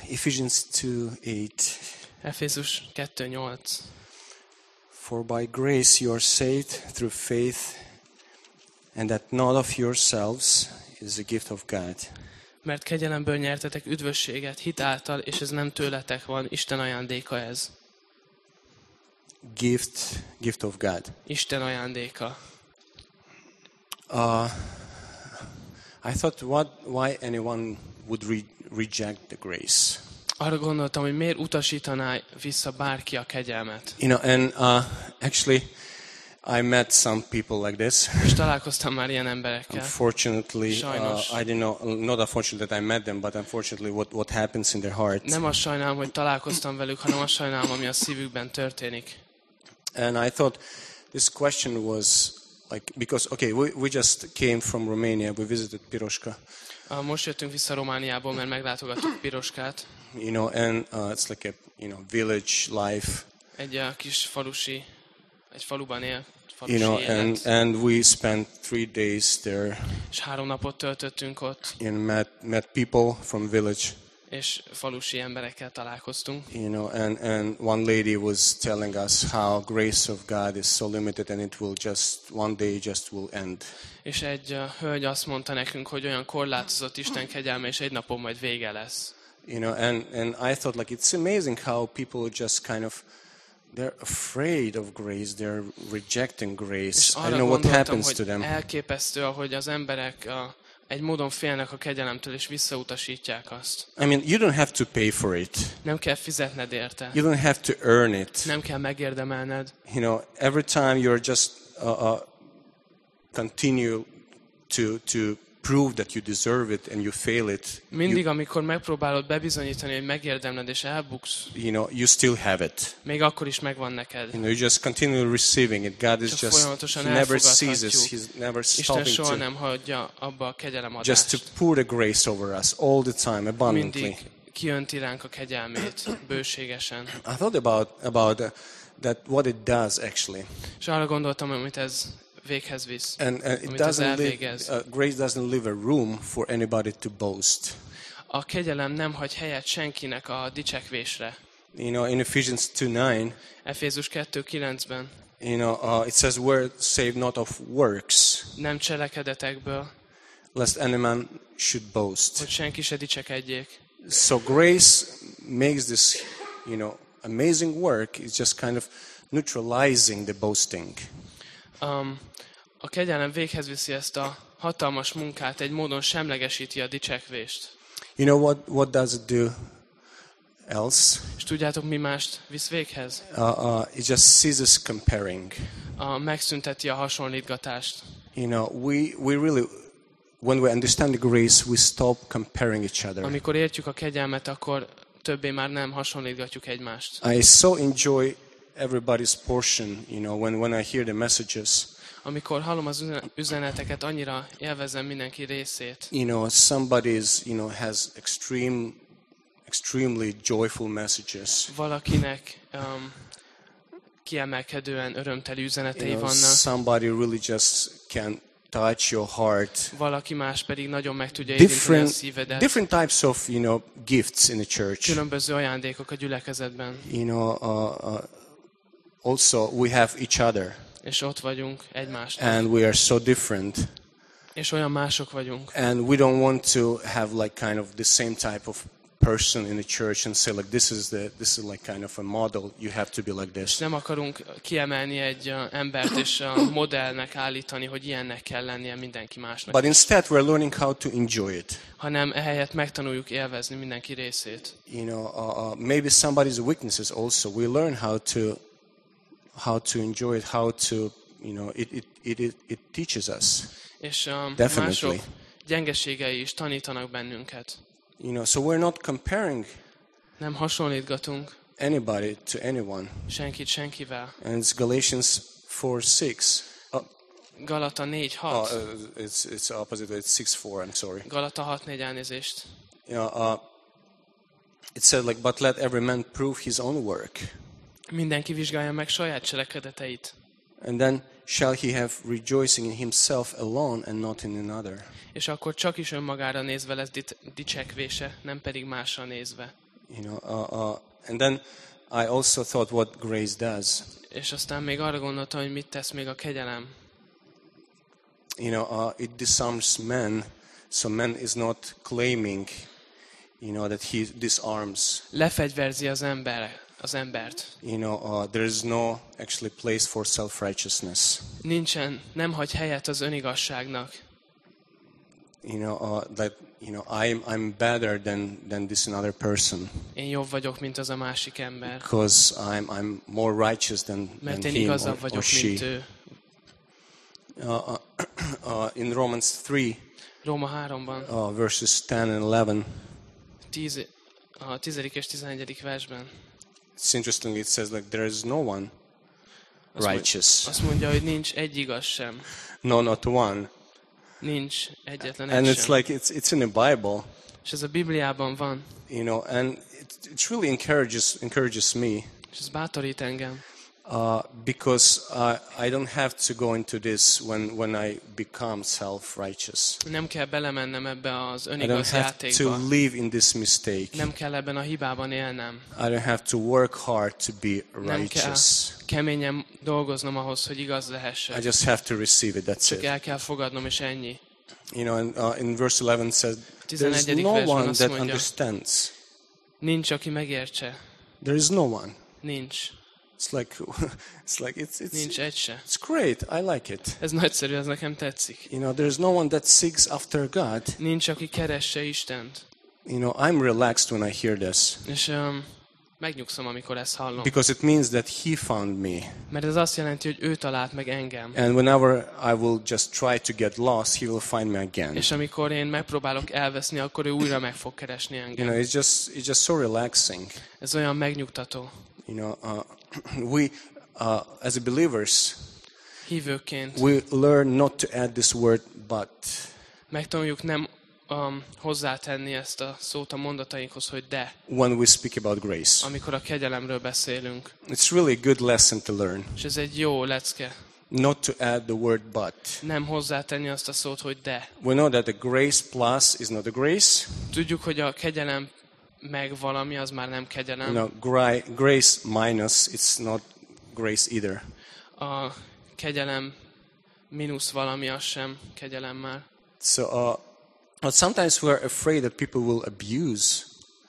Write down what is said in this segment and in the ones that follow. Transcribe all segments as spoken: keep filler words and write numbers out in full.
Ephesians two eight. Efézus kettő nyolc. For by grace you are saved through faith, and that not of yourselves is a gift of God. Mert kegyelemből nyertetek üdvösséget hit által, és ez nem tőletek van, Isten ajándéka ez. Gift, gift of God. Isten ajándéka. Uh, I thought, what, why anyone would re- reject the grace? Arra gondoltam, hogy miért utasítaná vissza bárki a kegyelmet. You know, and uh, actually, I met some people like this. És találkoztam már ilyen emberekkel. Unfortunately, uh, Sajnos. I don't know, not unfortunately that I met them, but unfortunately what, what happens in their heart. Nem azt sajnálom, hogy találkoztam velük, hanem azt sajnálom, ami a szívükben történik. And I thought this question was like, because, okay, we, we just came from Romania, we visited Piroska. Uh, Most jöttünk vissza Romániából, mert meglátogattuk Piroskát. You know, and uh, it's like a, you know, village life. Egy uh, kis falusi, egy faluban él, falusi You know, élet. and, and we spent three days there És három napot töltöttünk ott, and met, met people from village. és falusi emberekkel találkoztunk. You know, and, and one lady was telling us how grace of God is so limited and it will just, one day just will end. És egy uh, hölgy azt mondta nekünk, hogy olyan korlátozott Isten kegyelme, és egy napon majd vége lesz. You know, and, and I thought like it's amazing how people just kind of, they're afraid of grace, they're rejecting És grace. I arra don't know what gondoltam, happens to hogy them. elképesztő, ahogy az emberek uh, egy módon félnek a kegyelemtől, és visszautasítják azt. I mean, you don't have to pay for it. Nem kell fizetned érte. You don't have to earn it. Nem kell megérdemelned. You know, every time you're just uh, uh, continue to to prove that you deserve it and you fail it, Mindig, you, amikor megpróbálod bebizonyítani, hogy megérdemled, és elbuksz, you know, you still have it. még akkor is megvan neked. You know, you just continue receiving it. God is Csak just, folyamatosan He never elfogadhatjuk. ceases. He's never Isten stopping soha to, nem hagyja abba a kegyelemadást. just to pour the grace over us all the time, abundantly. Mindig kijönti ránk a kegyelmét bőségesen. I thought about, about uh, that, what it does actually. És arra gondoltam, amit ez véghez visz. And uh, it Amit ez doesn't live, elvégez. uh, grace doesn't leave a room for anybody to boast. A kegyelem nem hagy helyet senkinek a dicsekvésre. You know, in Ephesians two nine, Efézus kettő kilencben you know, uh, it says, we're saved not of works, nem cselekedetekből, lest any man should boast. hogy senki se dicsekedjék. So grace makes this, you know, amazing work. It's just kind of neutralizing the boasting. Um, a kegyelem véghez viszi ezt a hatalmas munkát, egy módon semlegesíti a dicsekvést. You know what, what does it do else? És tudjátok, mi mást visz véghez? Uh, uh, it just ceases comparing. A, megszünteti a hasonlítgatást. You know, we, we really, when we understand the grace, we stop comparing each other. Amikor értjük a kegyelmet, akkor többé már nem hasonlítgatjuk egymást. I so enjoy everybody's portion, you know, when, when I hear the messages. Amikor hallom az üzeneteket, annyira élvezem mindenki részét. You know, somebody's, you know, has extreme, extremely joyful messages. Valakinek um, kiemelkedően örömteli üzenetei You know, vannak, somebody really just can touch your heart. valaki más pedig nagyon meg tudja érinteni a Different, szívedet. different types of, you know, gifts in the church. Különböző ajándékok a gyülekezetben. You know, uh, uh, also we have each other, És ott vagyunk egymásnak. and we are so different, És olyan mások vagyunk. and we don't want to have like kind of the same type of person in the church and say like this is the this is like kind of a model, you have to be like És this. nem akarunk kiemelni egy uh, embert és a modellnek állítani, hogy ilyennek kell lennie mindenki másnak. But instead we're learning how to enjoy it. Hanem ehelyett megtanuljuk élvezni mindenki részét. You know, uh, uh, maybe somebody's weaknesses also. We learn how to how to enjoy it, how to, you know, it it it it, it teaches us. És um, Definitely. mások gyengeségei is tanítanak bennünket. You know, so we're not comparing Nem hasonlítgatunk anybody to anyone. senkit senkivel. And it's Galatians four six. Oh, Galata négy oh hat. uh, it's it's opposite. It's six four. I'm sorry. Galata hat négy elnézést. You know, uh, it said like, but let every man prove his own work, Mindenki vizsgálja meg saját cselekedeteit. and then shall he have rejoicing in himself alone and not in another. És akkor csak is önmagára nézve lesz dit- dicsekvése, nem pedig másra nézve. You know, uh, uh, and then I also thought what grace does. És aztán még arra gondoltam, hogy mit tesz még a kegyelem. You know, uh, it disarms men, so man is not claiming, you know, that he disarms. Lefegyverzi az ember, az embert. You know, uh, there is no actually place for self-righteousness. Nincsen, nem hagy helyet az önigazságnak. You know, uh, that you know, I'm I'm better than than this another person. Én jobb vagyok, mint az a másik ember. Because I'm I'm more righteous than Mert than én him igazabb or, vagyok, or mint she. ő. Uh, uh, uh, in Romans three, Róma háromban, uh, verses ten and eleven, tíz, a tizedik és tizenegyedik versben. it's interesting. It says like there is no one Azt mond- righteous, Azt mondja, hogy nincs egy igaz sem. no, not one. Nincs egyetlen And egy it's sem. like it's it's in the Bible, És ez a Bibliában van. you know, and it it really encourages encourages me. És ez bátorít engem. Uh, because I, I don't have to go into this when, when I become self-righteous. Nem kell belemennem ebbe az I don't önigaz have to játékba. live in this mistake. Nem kell ebben a hibában élnem. I don't have to work hard to be Nem kell righteous. keményen dolgoznom ahhoz, hogy igaz I lehessek. just have to receive it. That's Csak it. el kell fogadnom, és ennyi. You know, and, uh, in verse eleven it says, "There is tizenegyedik no versben one azt that mondja, understands. nincs, aki megértse. There is no one." Nincs. It's like, it's like it's it's Nincs egy se. it's great. I like it. Ez nagyszerű, ez nekem tetszik. You know, there is no one that seeks after God. Nincs, aki keresse Istent. You know, I'm relaxed when I hear this. És um, megnyugszom, amikor ezt hallom. Because it means that he found me. Mert ez azt jelenti, hogy ő talált meg engem. And whenever I will just try to get lost, he will find me again. És amikor én megpróbálok elveszni, akkor ő újra meg fog keresni You engem. know, it's just it's just so relaxing. Ez olyan megnyugtató. You know, uh, we uh, as a believers, Hívőként we learn not to add this word but. megtanuljuk nem um, hozzátenni ezt a szót a mondatainkhoz, hogy de, When we speak about grace, amikor a kegyelemről beszélünk. it's really a good lesson to learn. És ez egy jó lecke. Not to add the word but. Nem hozzátenni azt a szót, hogy de. We know that the grace plus is not a grace. Tudjuk, hogy a kegyelem meg valami, az már nem kegyelem. You know, gra- grace minus, it's not grace either. A kegyelem mínusz valami, az sem kegyelem már. So, uh, but sometimes we are afraid that people will abuse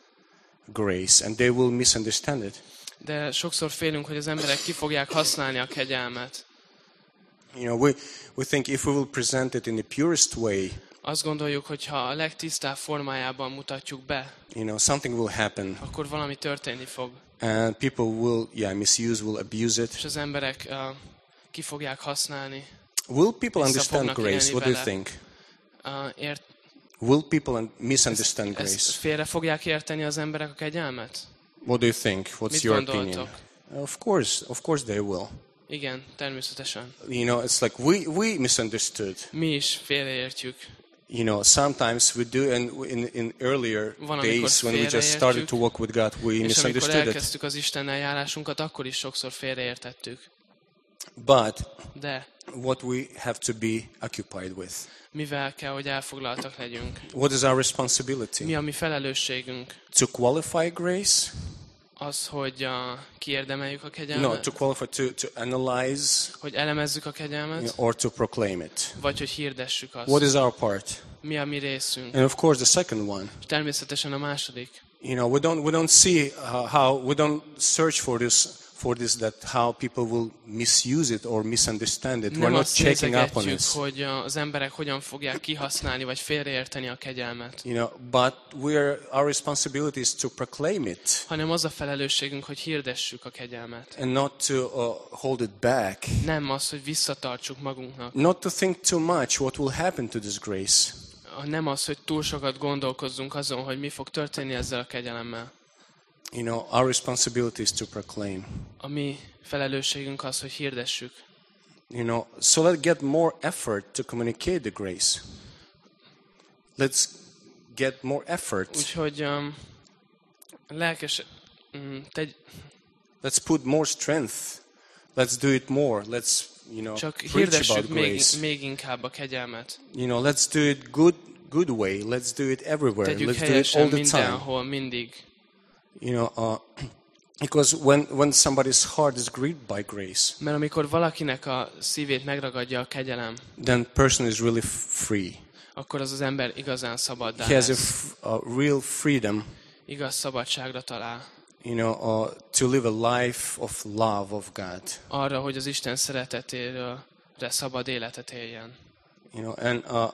grace and they will misunderstand it. De sokszor félünk, hogy az emberek ki fogják használni a kegyelmet. You know, we, we think if we will present it in the purest way, Azt gondoljuk, hogy ha a legtisztább formájában mutatjuk be, you know, something will happen akkor valami történni fog. and people will, yeah, misuse, will abuse it. És az emberek uh, ki fogják használni. Will people Vissza understand fognak grace? élni What do you vele. think? Uh, ért, Will people un- misunderstand ezt grace? félre fogják érteni az emberek a kegyelmet? What do you think? What's Mit your gondoltok? opinion? Of course, of course they will. Igen, természetesen. You know, it's like we, we misunderstood. Mi is félreértjük. You know, sometimes we do, and in, in earlier Van, amikor days when we just started to walk with God, we És amikor misunderstood it. elkezdtük az Istennel járásunkat, akkor is sokszor félreértettük. But De what we have to be occupied with? mivel kell, hogy elfoglaltak legyünk? What is our responsibility? Mi a mi felelősségünk? To qualify grace? Az, hogy uh, kiérdemeljük a No, kegyelmet? to qualify, to, to analyze, Hogy elemezzük a kegyelmet? you know, or to proclaim it. Vagy hogy hirdessük azt? What is our part? Mi a mi részünk? And of course, the second one. És természetesen a második. You know, we don't we don't see uh, how we don't search for this for this that how people will misuse it or misunderstand it. We're Nem not azt checking up on nézegetjük, this. hogy uh, az emberek hogyan fogják kihasználni, vagy félreérteni a kegyelmet. You know, but we are our responsibility is to proclaim it Hanem az a felelősségünk, hogy hirdessük a kegyelmet. and not to uh, hold it back. Nem az, hogy visszatartsuk magunknak. Not to think too much what will happen to this grace. Nem az, hogy túl sokat gondolkozzunk azon, hogy mi fog történni ezzel a kegyelemmel. You know, our responsibility is to proclaim. A mi felelősségünk az, hogy hirdessük. You know, so let's get more effort to communicate the grace. Let's get more effort. Úgyhogy um, lelkes... Um, tegy, Let's put more strength. Let's do it more. Let's, you know, csak preach hirdessük about még, grace. még inkább a kegyelmet. You know, let's do it good, good way. Let's do it everywhere. Tegyük Let's do it helyesen all the time. mindenhol, mindig. You know, uh, because when, when somebody's heart is grieved by grace, Mert amikor valakinek a szívét megragadja a kegyelem, then person is really f- free. akkor az az ember igazán szabaddá He has a, lesz. f- a real freedom, Igaz szabadságra talál. you know, uh, to live a life of love of God. Arra, hogy az Isten szeretetéről de szabad életet éljen. You know, and uh,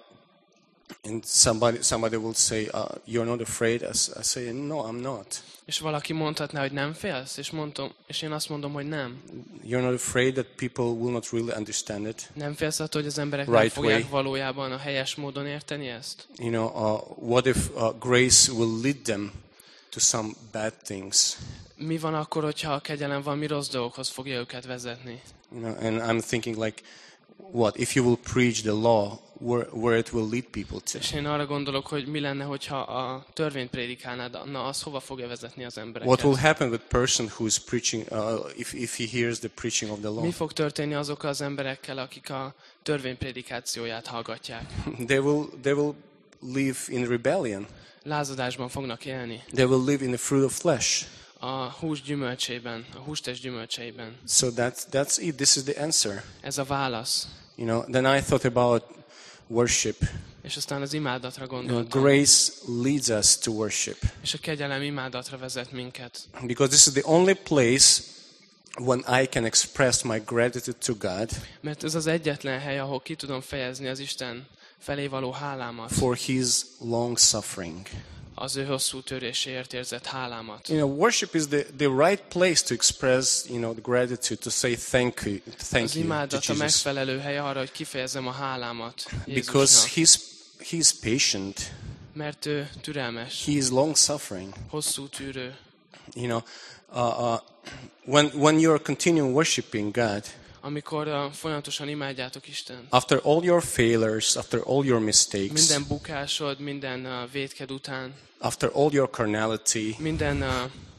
and somebody somebody will say, uh, "You're not afraid." I, s- I say, "No, I'm not." És valaki mondhatná, hogy nem félsz, és, mondom, és én azt mondom, hogy nem. You're not afraid that people will not really understand it. Nem félsz attól, hogy az emberek Right nem fogják way. valójában a helyes módon érteni ezt? You know, uh, what if uh, grace will lead them to some bad things? Mi van akkor, hogyha a kegyelem valami rossz dolgokhoz fogja őket vezetni? You know, and I'm thinking like, what if you will preach the law, where where it will lead people to? És én arra gondolok, hogy mi lenne, hogyha a törvényt prédikálnád, na az hova fogja vezetni az embereket? What will happen with person who is preaching, uh, if if he hears the preaching of the law? Mi fog történni azokkal az emberekkel, akik a törvény prédikációját hallgatják? They will they will live in rebellion. Lázadásban fognak élni. They will live in the fruit of flesh. A hús gyümölcsében, a hústest gyümölcseiben. So that's that's it. This is the answer. Ez a válasz. You know. Then I thought about worship. És aztán az imádatra You know, gondoltam. grace leads us to worship És a kegyelem imádatra vezet minket. because this is the only place when I can express my gratitude to God Mert ez az egyetlen hely, ahol ki tudom fejezni az Isten felé való hálámat. for His long suffering. Az ő hosszú töréséért érzett hálámat. You know, worship is the, the right place to express, you know, the gratitude, to say thank you, thank Az you to imádat a Jesus, megfelelő hely arra, hogy kifejezzem a hálámat because Jézusnak. He's He's patient, Mert ő türelmes, He is long suffering. hosszú tűrő. You know, uh, uh, when when you are continuing worshiping God, Amikor uh, folyamatosan imádjátok Isten, after all your failures, after all your mistakes, minden bukásod, minden uh, vétked után, after all your carnality, minden uh,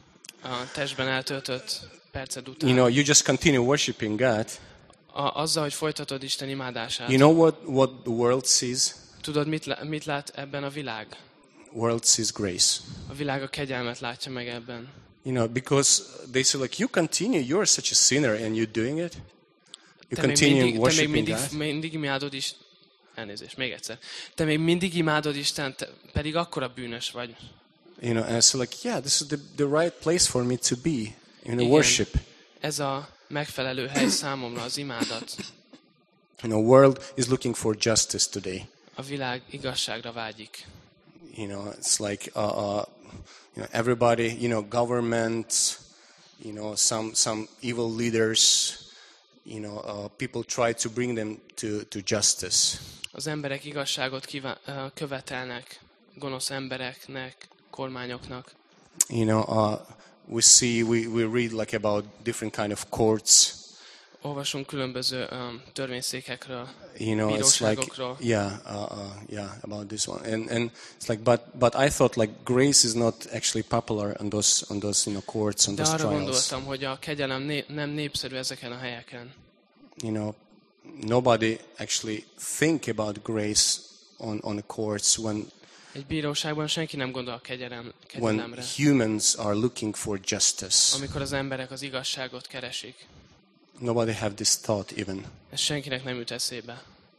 a testben eltöltött perced után, you know, you just continue worshiping God. a, azzal, hogy folytatod Isten imádását, You know what, what the world sees? tudod, mit, lá- mit lát ebben a világ? World sees grace. A világ a kegyelmet látja meg ebben. You know, because they say like, you continue, you're such a sinner and you're doing it. You Te még continue mindig, te még worshiping mindig, God. mindig imádod is. Elnézést, még egyszer. Te még mindig imádod Istent, te pedig akkora bűnös vagy. You know, and so like, yeah, this is the, the right place for me to be in the Igen. worship. Ez a megfelelő hely számomra az imádat. You know, world is looking for justice today. A világ igazságra vágyik. You know, it's like uh, uh, you know, everybody, you know, government, you know, some some evil leaders, you know, uh, people try to bring them to, to justice. Az emberek igazságot kíván, ö, követelnek, gonosz embereknek, kormányoknak. You know, uh, we see, we, we read like about different kind of courts. Olvasunk különböző um, törvényszékekről, You know, it's like, bíróságokról. yeah, uh, uh, yeah, about this one, and and it's like, but but I thought like grace is not actually popular on those on those you know courts on De those arra trials. gondoltam, hogy a kegyelem né- nem népszerű ezeken a helyeken. You know, nobody actually think about grace on on the courts when Egy bíróságban senki nem gondol a kegyelem, when kegyelemre, humans are looking for justice. amikor az emberek az igazságot keresik. Nobody have this thought even. Ez senkinek nem jut eszébe.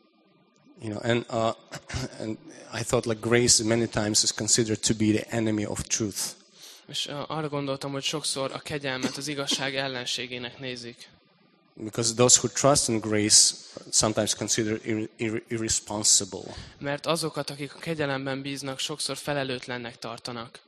You know, and uh, and I thought like grace many times is considered to be the enemy of truth. És uh, arra gondoltam, hogy sokszor a kegyelmet az igazság ellenségének nézik. Because those who trust in grace sometimes consider ir- ir- irresponsible. Mert azokat, akik a kegyelemben bíznak, sokszor felelőtlennek tartanak.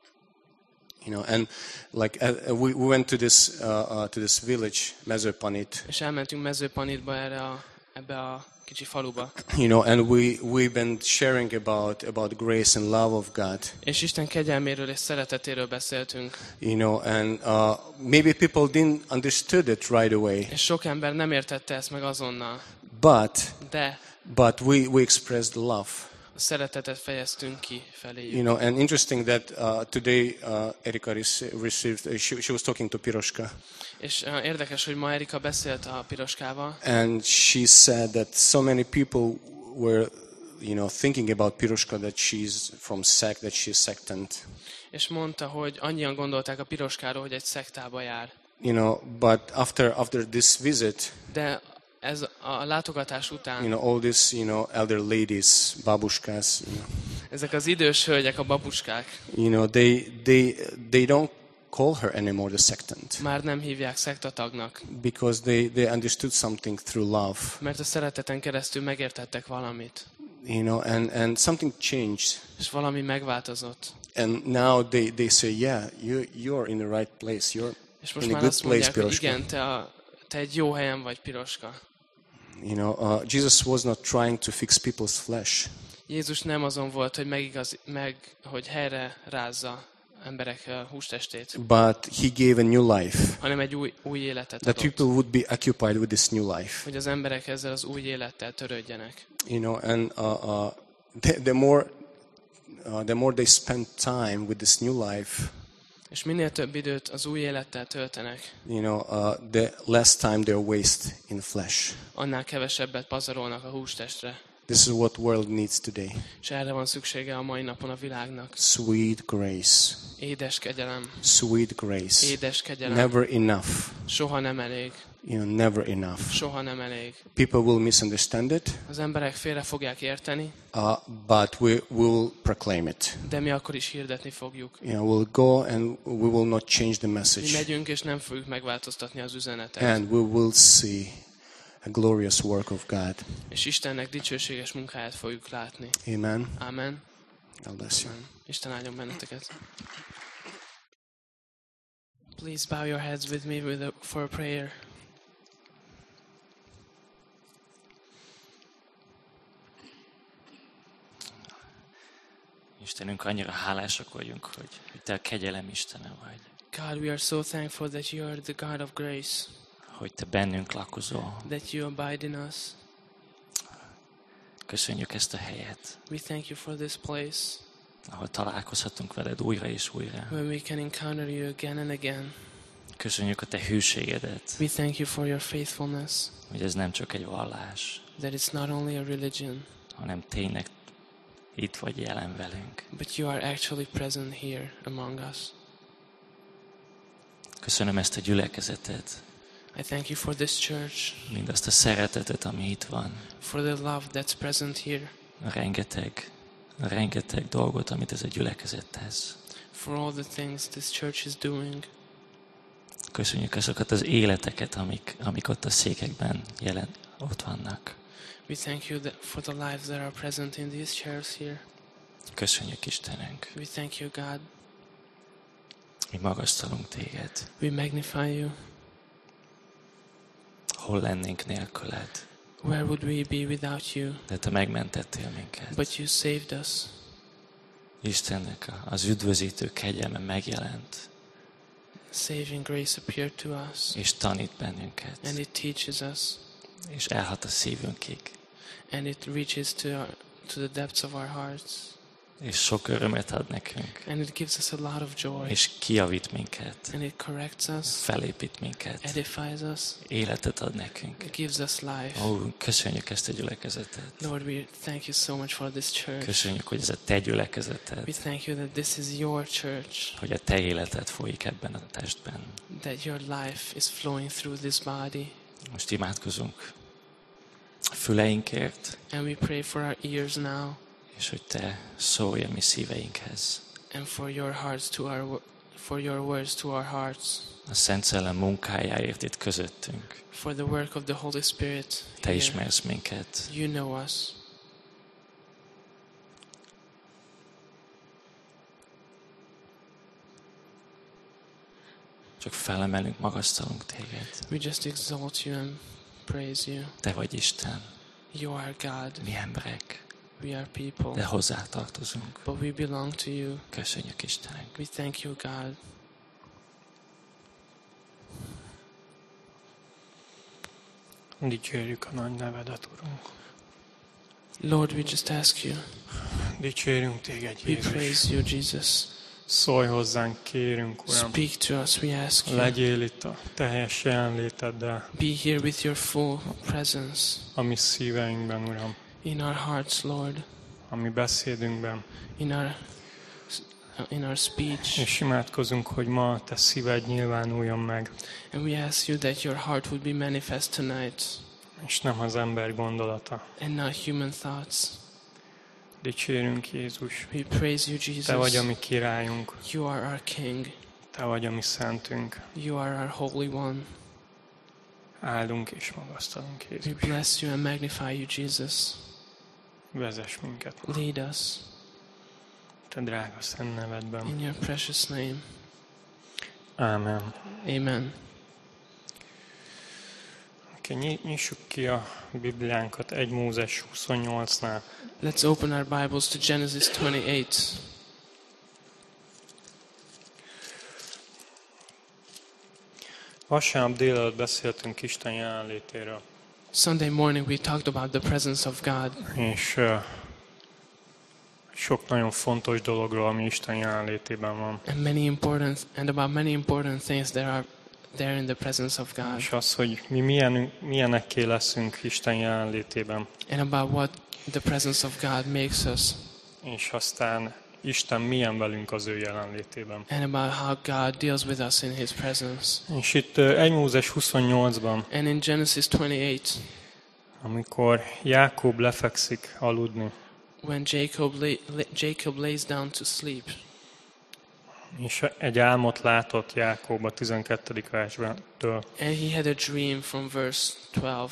You know, and like uh, we, we went to this uh, uh, to this village, Mezőpanit. És elmentünk Mezőpanitba erre a, ebbe a kicsi faluba. You know, and we we've been sharing about about grace and love of God. És Isten kegyelméről és szeretetéről beszéltünk. You know, and uh, maybe people didn't understood it right away, És sok ember nem értette ezt meg azonnal. but De but we we expressed love. a szeretetet fejeztünk ki feléjük. You know, and interesting that uh, today uh, Erika rece- received. Uh, she, she was talking to Piroska, És uh, érdekes, hogy ma Erika beszélt a Piroskával, and she said that so many people were you know, thinking about Piroshka that she's from sect, that she's sectant. És mondta, hogy annyian gondolták a Piroskáról, hogy egy szektába jár. You know, but after after this visit, De ez a látogatás után, you know, all these, you know, elder ladies, babushkas, you know, ezek az idős hölgyek, a babuskák, you know, they they they don't call her anymore the sectant már nem hívják szektatagnak, because they they understood something through love, mert a szereteten keresztül megértettek valamit, you know, and and something changed, és valami megváltozott. and now they they say, yeah, you you're in the right place, you're És most in a már good azt place, mondják, hogy Piroshka. igen, te, a, te egy jó helyen vagy, Piroska. You know, uh, Jesus was not trying to fix people's flesh. Jézus nem azon volt, hogy megigaz, meg, hogy helyre rázza emberek uh, hústestét, But he gave a new life. hanem egy új, új életet That adott. people would be occupied with this new life. Hogy az emberek ezzel az új élettel törődjenek. You know, and uh, uh, the, the more uh, the more they spend time with this new life, És minél több időt az új élettel töltenek, you know, uh, the less time they're waste in flesh. annál kevesebbet pazarolnak a hústestre. This is what world needs today. És erre van szüksége a mai napon a világnak. Sweet grace. Édes kegyelem. Sweet grace. Édes kegyelem. Never enough. Soha nem elég. You know, never enough. Soha nem elég. People will misunderstand it, Az emberek félre fogják érteni, uh, but we will proclaim it. de mi akkor is hirdetni fogjuk. You know, we'll go and we will not change the Mi message. megyünk, és nem fogjuk megváltoztatni az üzenetet. And we will see a glorious work of God. És Istennek dicsőséges munkáját fogjuk látni. Amen. Amen. God bless you. Isten áldjon benneteket. Please bow your heads with me with a, for a prayer. Istenünk, annyira hálásak vagyunk, hogy, hogy Te a kegyelem Istene vagy. God, we are so thankful that you are the God of grace, Hogy Te bennünk lakozol. that you abide in us. Köszönjük ezt a helyet, We thank you for this place ahol találkozhatunk veled újra és újra. where we can encounter you again and again. Köszönjük a Te hűségedet, We thank you for your faithfulness, hogy ez nem csak egy vallás, that it's not only a religion, hanem tényleg itt vagy jelen velünk. but you are actually present here among us. Köszönöm ezt a gyülekezetet, I thank you for this church, mindazt a szeretetet, ami itt van, for the love that's present here, a rengeteg, a rengeteg dolgot, amit ez a gyülekezet tesz. for all the things this church is doing. Köszönjük azokat az életeket, amik, amik ott a székekben jelen, ott vannak. We thank you that for the lives that are present in these chairs here. Köszönjük Istenünk. We thank you, God. Mi magasztalunk Téged. We magnify you. Hol lennénk nélküled? Where would we be without you? De Te megmentettél minket. But you saved us. Istennek az üdvözítő kegyelme megjelent, Saving grace appeared to us, és tanít bennünket, and it teaches us, és elhat a szívünkig, and it reaches to our, to the depths of our hearts, és sok örömet ad nekünk, and it gives us a lot of joy, és kijavít minket, and it corrects us, felépít minket, edifies us, életet ad nekünk. it gives us life. Ó, köszönjük ezt a gyülekezetet. Lord, we thank you so much for this church. Köszönjük, hogy ez a Te gyülekezeted, We thank you that this is your church, hogy a Te életed folyik ebben a testben. that your life is flowing through this body. Most imádkozunk a füleinkért, And we pray for our ears now, és hogy Te szólj a mi szíveinkhez. and for your hearts to our wo- for your words to our hearts, A Szent Szellem munkájáért itt közöttünk. for the work of the Holy Spirit Te here. ismersz minket. You know us. Csak felemelünk, magasztalunk Téged. We just exalt you and praise you. Te vagy Isten. You are God. Mi emberek, We are people. de hozzá tartozunk. But we belong to you. Köszönjük Istenünk. We thank you, God. Dicsérjük a nagy nevedet, Urunk. Lord, we just ask you. Dicsérünk Téged, We Jézus. praise you, Jesus. Szólj hozzánk, kérünk, Uram. Speak to us, we ask you. Legyél itt a teljes jelenléteddel Be here with your full presence a mi szíveinkben, Uram. in our hearts, Lord, a mi beszédünkben. in our in our speech. És imádkozunk, hogy ma te szíved nyilvánuljon meg, And we ask you that your heart would be manifest tonight, és nem az ember gondolata. and not human thoughts. Dicsérünk, Jézus. We praise you, Te vagy a Jesus. mi királyunk. You are our King. Te vagy a mi szentünk. You are our Holy One. Áldunk és magasztalunk, We Jézus. bless you and magnify you, Jesus. Vezess minket Lead us te drága szent nevedben. in your precious name. Ámen. Amen. Okay, ny- nyissuk ki a Bibliánkat egy Mózes huszonnyolcnál. Let's open our Bibles to Genesis twenty-eight. Vasárnap délelőtt beszéltünk Isten jelenlétéről, Sunday morning we talked about the presence of God és uh, sok nagyon fontos dologról, ami Isten jelenlétében van. and many important and about many important things that are there in the presence of God, És az, hogy mi milyen, milyenekké leszünk Isten jelenlétében, and about what the presence of God makes us, és aztán Isten milyen velünk az ő jelenlétében. and about how God deals with us in His presence. És itt uh, egy Mózes huszonnyolcban, And in Genesis twenty-eight, amikor Jákob lefekszik aludni, when Jacob lay, la- Jacob lays down to sleep, és egy álmot látott Jákob a tizenkettedik versben, and he had a dream from verse twelve.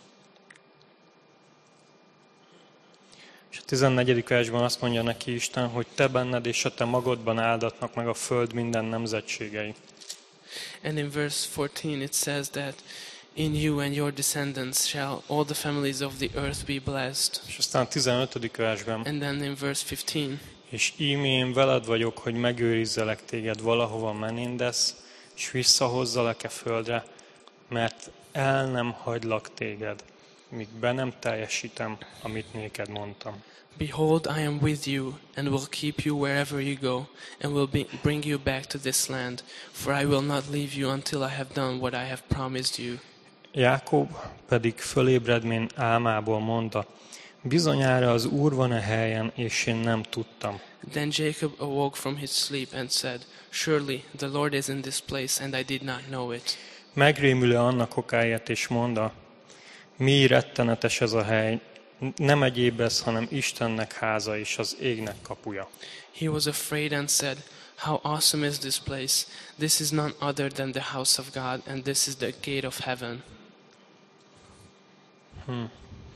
és a tizennegyedik versben azt mondja neki Isten, hogy te benned és a te magodban áldatnak meg a föld minden nemzetségei. And in verse fourteen it says that in you and your descendants shall all the families of the earth be blessed. És aztán a tizenötödik versben, And then in verse fifteen, és íme én veled vagyok, hogy megőrizzelek téged valahova menindesz, és visszahozzalak-e földre, mert el nem hagylak téged, míg be nem teljesítem, amit néked mondtam. behold, I am with you and will keep you wherever you go and will be, bring you back to this land, for I will not leave you until I have done what I have promised you. Jákob pedig fölébredmén álmából mondta, bizonyára az Úr van a helyen, és én nem tudtam. Then Jacob awoke from his sleep and said, surely the Lord is in this place and I did not know it. Megrémülő annak okáért, és mondta, mi rettenetes ez a hely, nem egyéb ez, hanem Istennek háza és az égnek kapuja. He was afraid and said, how awesome is this place! This is none other than the house of God, and this is the gate of heaven. Hmm.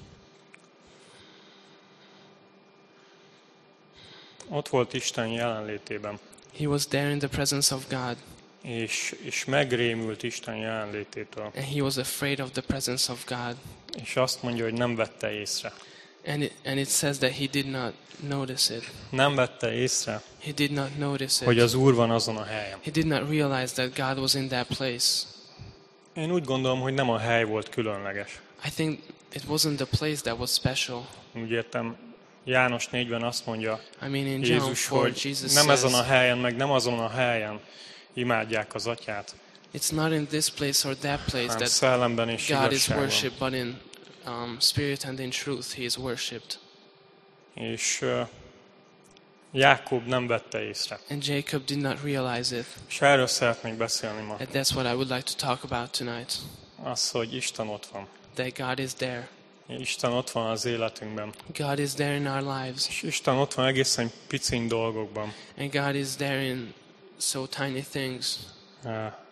Ott volt Isten jelenlétében, He was there in the presence of God, és, és megrémült Isten jelenlététől, and he was afraid of the presence of God. és azt mondja, hogy nem vette észre. And it, and it says that he did not notice it. Nem vette észre, He did not notice hogy it. az Úr van azon a helyen. He did not realize that God was in that place. Én úgy gondolom, hogy nem a hely volt különleges. I think it wasn't the place that was special. Úgy értem, János négyben azt mondja I mean, in John Jézus, four, hogy Jesus nem ezen a says, helyen, meg nem azon a helyen imádják az Atyát, it's not in this place or that place hanem that szellemben és God is igazságban. worshipped, but in um, spirit and in truth he is worshipped. És uh, Jákob nem vette észre. And Jacob did not realize it. És erről szeretnék beszélni ma. And that's what I would like to talk about tonight. Az, hogy Isten ott van. That God is there. Isten ott van az életünkben. God is there in our lives. És Isten ott van egészen piciny dolgokban. And God is there in so tiny things. Uh,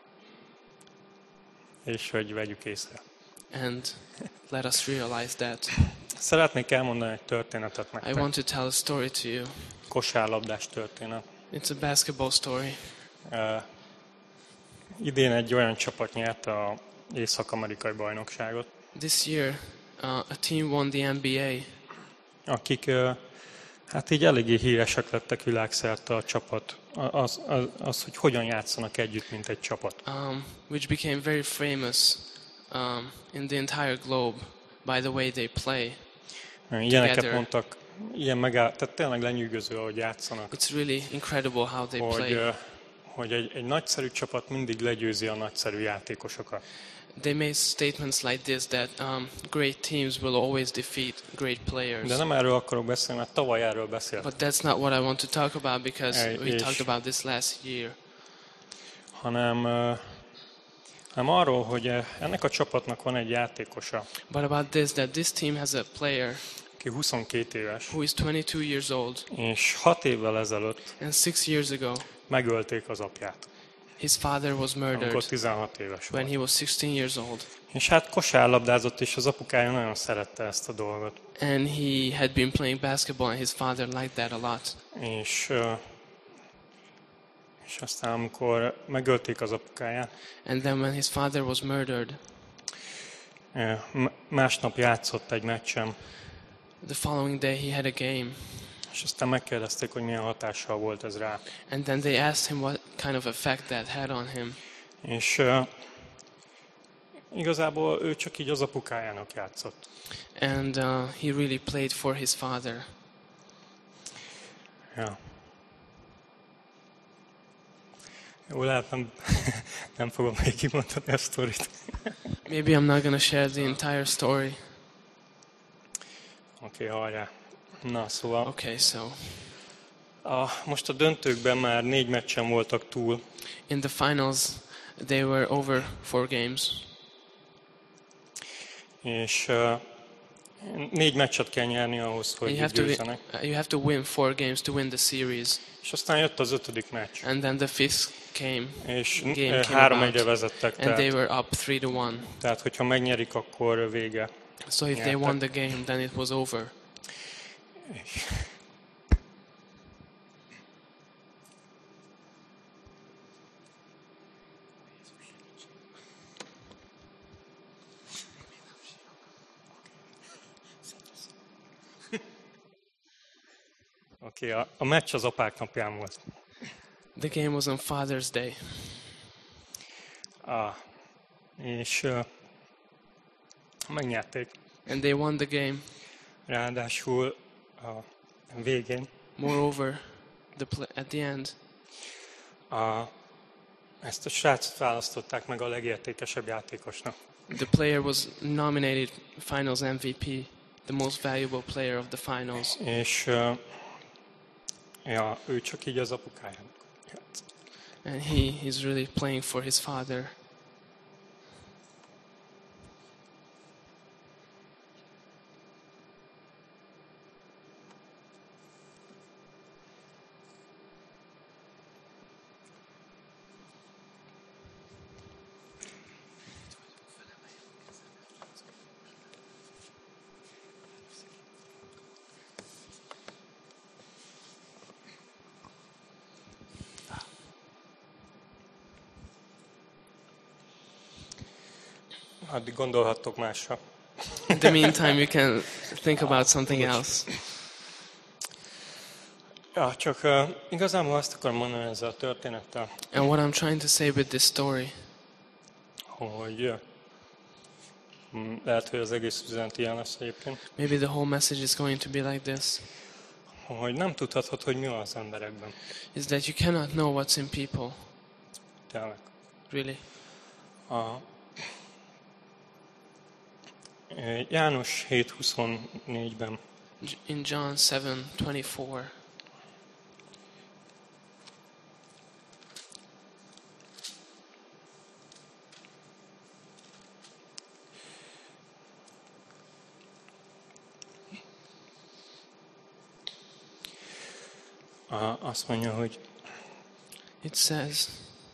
és hogy vegyük észre. And let us realize that. Szeretnék elmondani egy történetet I nektek. want to tell a story to you. Kosárlabdás történet. It's a basketball story. Uh, idén egy olyan csapat nyerte a észak-amerikai bajnokságot, This year, uh, a team won the N B A. akik uh, hát így eléggé híresek lettek világszerte a csapat, az, az, az, hogy hogyan játszanak együtt, mint egy csapat. Um, which became very famous um, in the entire globe by the way they play. Ilyeneket Together. mondtak, ilyen megáll, tehát tényleg lenyűgöző, ahogy játszanak, It's really incredible how they hogy, play. uh, hogy egy, egy nagyszerű csapat mindig legyőzi a nagyszerű játékosokat. they made statements like this, that um, great teams will always defeat great players. De nem erről akarok beszélni, mert tavaly erről beszéltem. But that's not what I want to talk about, because Hey, we és- talked about this last year. Hanem, uh, hanem arról, hogy uh, ennek a csapatnak van egy játékosa, But about this, that this team has a player aki huszonkét éves, who is twenty-two years old, és hat évvel ezelőtt and six years ago, megölték az apját, his father was amikor murdered tizenhat éves when volt. he was sixteen years old. És hát kosárlabdázott, és az apukája nagyon szerette ezt a dolgot. And he had been playing basketball, and his father liked that a lot. És, uh, és aztán, amikor megölték az apukáját, And then when his father was murdered, uh, m- másnap játszott egy meccsen, the following day he had a game. és aztán megkérdezték, hogy milyen hatással volt ez rá. And then they asked him what kind of effect that had on him. És uh, igazából ő csak így az apukájának játszott. And uh, he really played for his father. Ja. Jó, lehet nem, nem fogom még kimondani a sztorit. Maybe I'm not going to share the entire story. Oké, okay, hallja. Na, szóval Okay, so a, most a döntőkben már négy meccsen voltak túl, in the finals, they were over four games. és uh, négy meccset kell nyerni ahhoz, And you hogy have to win, győzzenek. uh, you have to win four games to win the series. És aztán jött az ötödik meccs, And then the fifth came, és game uh, came három about, egyre vezettek, and they tehát, were up three to one. tehát hogyha megnyerik, akkor vége. So if they won the game, then it was over. Oké, okay, a, a meccs az apák napján volt. The game was on Father's Day. Ah, és uh, megnyerték. And they won the game. Ráadásul a végén Moreover, the pl- at the end, a, ezt a srácot választották meg a legértékesebb játékosnak. the player was nominated Finals M V P, the most valuable player of the finals. És uh, ja, ő csak így az apukájának játszott. And he is really playing for his father. Addig gondolhattok másra. In the meantime, you can think about something else. Ja, csak uh, igazából azt akarom mondani ezzel a történettel, And what I'm trying to say with this story, hogy uh, mm, lehet, hogy az egész üzenet ilyen lesz egyébként, maybe the whole message is going to be like this, hogy nem tudhatod, hogy mi van az emberekben. is that you cannot know what's in people, Tényleg. really. A János hét huszonnégyben In John seven twenty-four, azt mondja, hogy it says,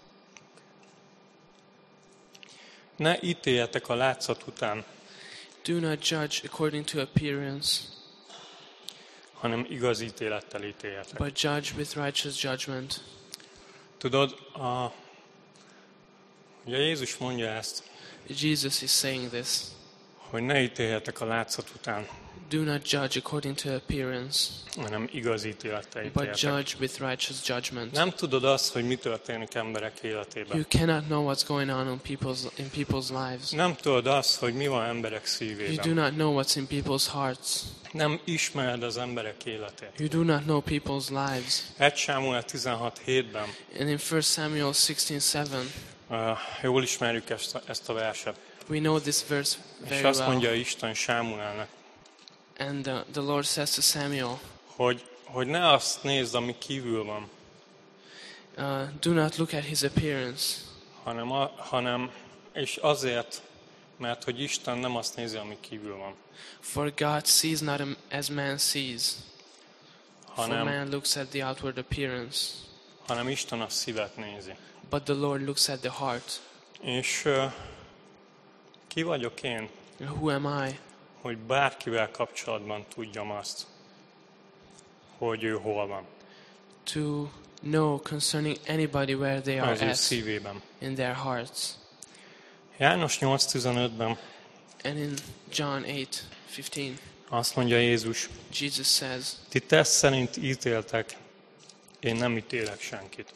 ne ítéljetek a látszat után, "Do not judge according to appearance, hanem igaz ítélettel ítéljetek. but judge with righteous judgment." Tudod, a, ugye Jézus mondja ezt, Jesus is saying this. hogy ne ítéljetek a látszat után, Do not judge according to appearance, hanem igaz ítélettel but ítéljetek. judge with righteous judgment. Nem tudod azt, hogy mi történik emberek You életében. cannot know what's going on in people's, in people's lives. Nem tudod azt, hogy mi van emberek You do szívében. not know what's in people's hearts. Nem ismered az emberek életét. You do not know people's lives. egy Sámuel tizenhat hétben And in First Samuel sixteen seven, uh, jól ismerjük ezt a, ezt a verset. We know this verse És very azt well. mondja Isten Sámuelnek, And uh, the Lord says to Samuel, hogy, hogy ne azt nézd, ami kívül van, uh, do not look at his appearance, hanem, a, hanem és azért, mert hogy Isten nem azt nézi, ami kívül van, for God sees not am- as man sees. For hanem, man looks at the outward appearance, hanem Isten a szívet nézi. but the Lord looks at the heart. És uh, ki vagyok én, And who am I hogy bárkivel kapcsolatban tudjam azt, hogy ő hol van to know concerning anybody where they az are ő at szívében. in their hearts? János nyolc tizenötben And in John eight fifteen, azt mondja Jézus, Jesus says, ti test szerint ítéltek, én nem ítélek senkit.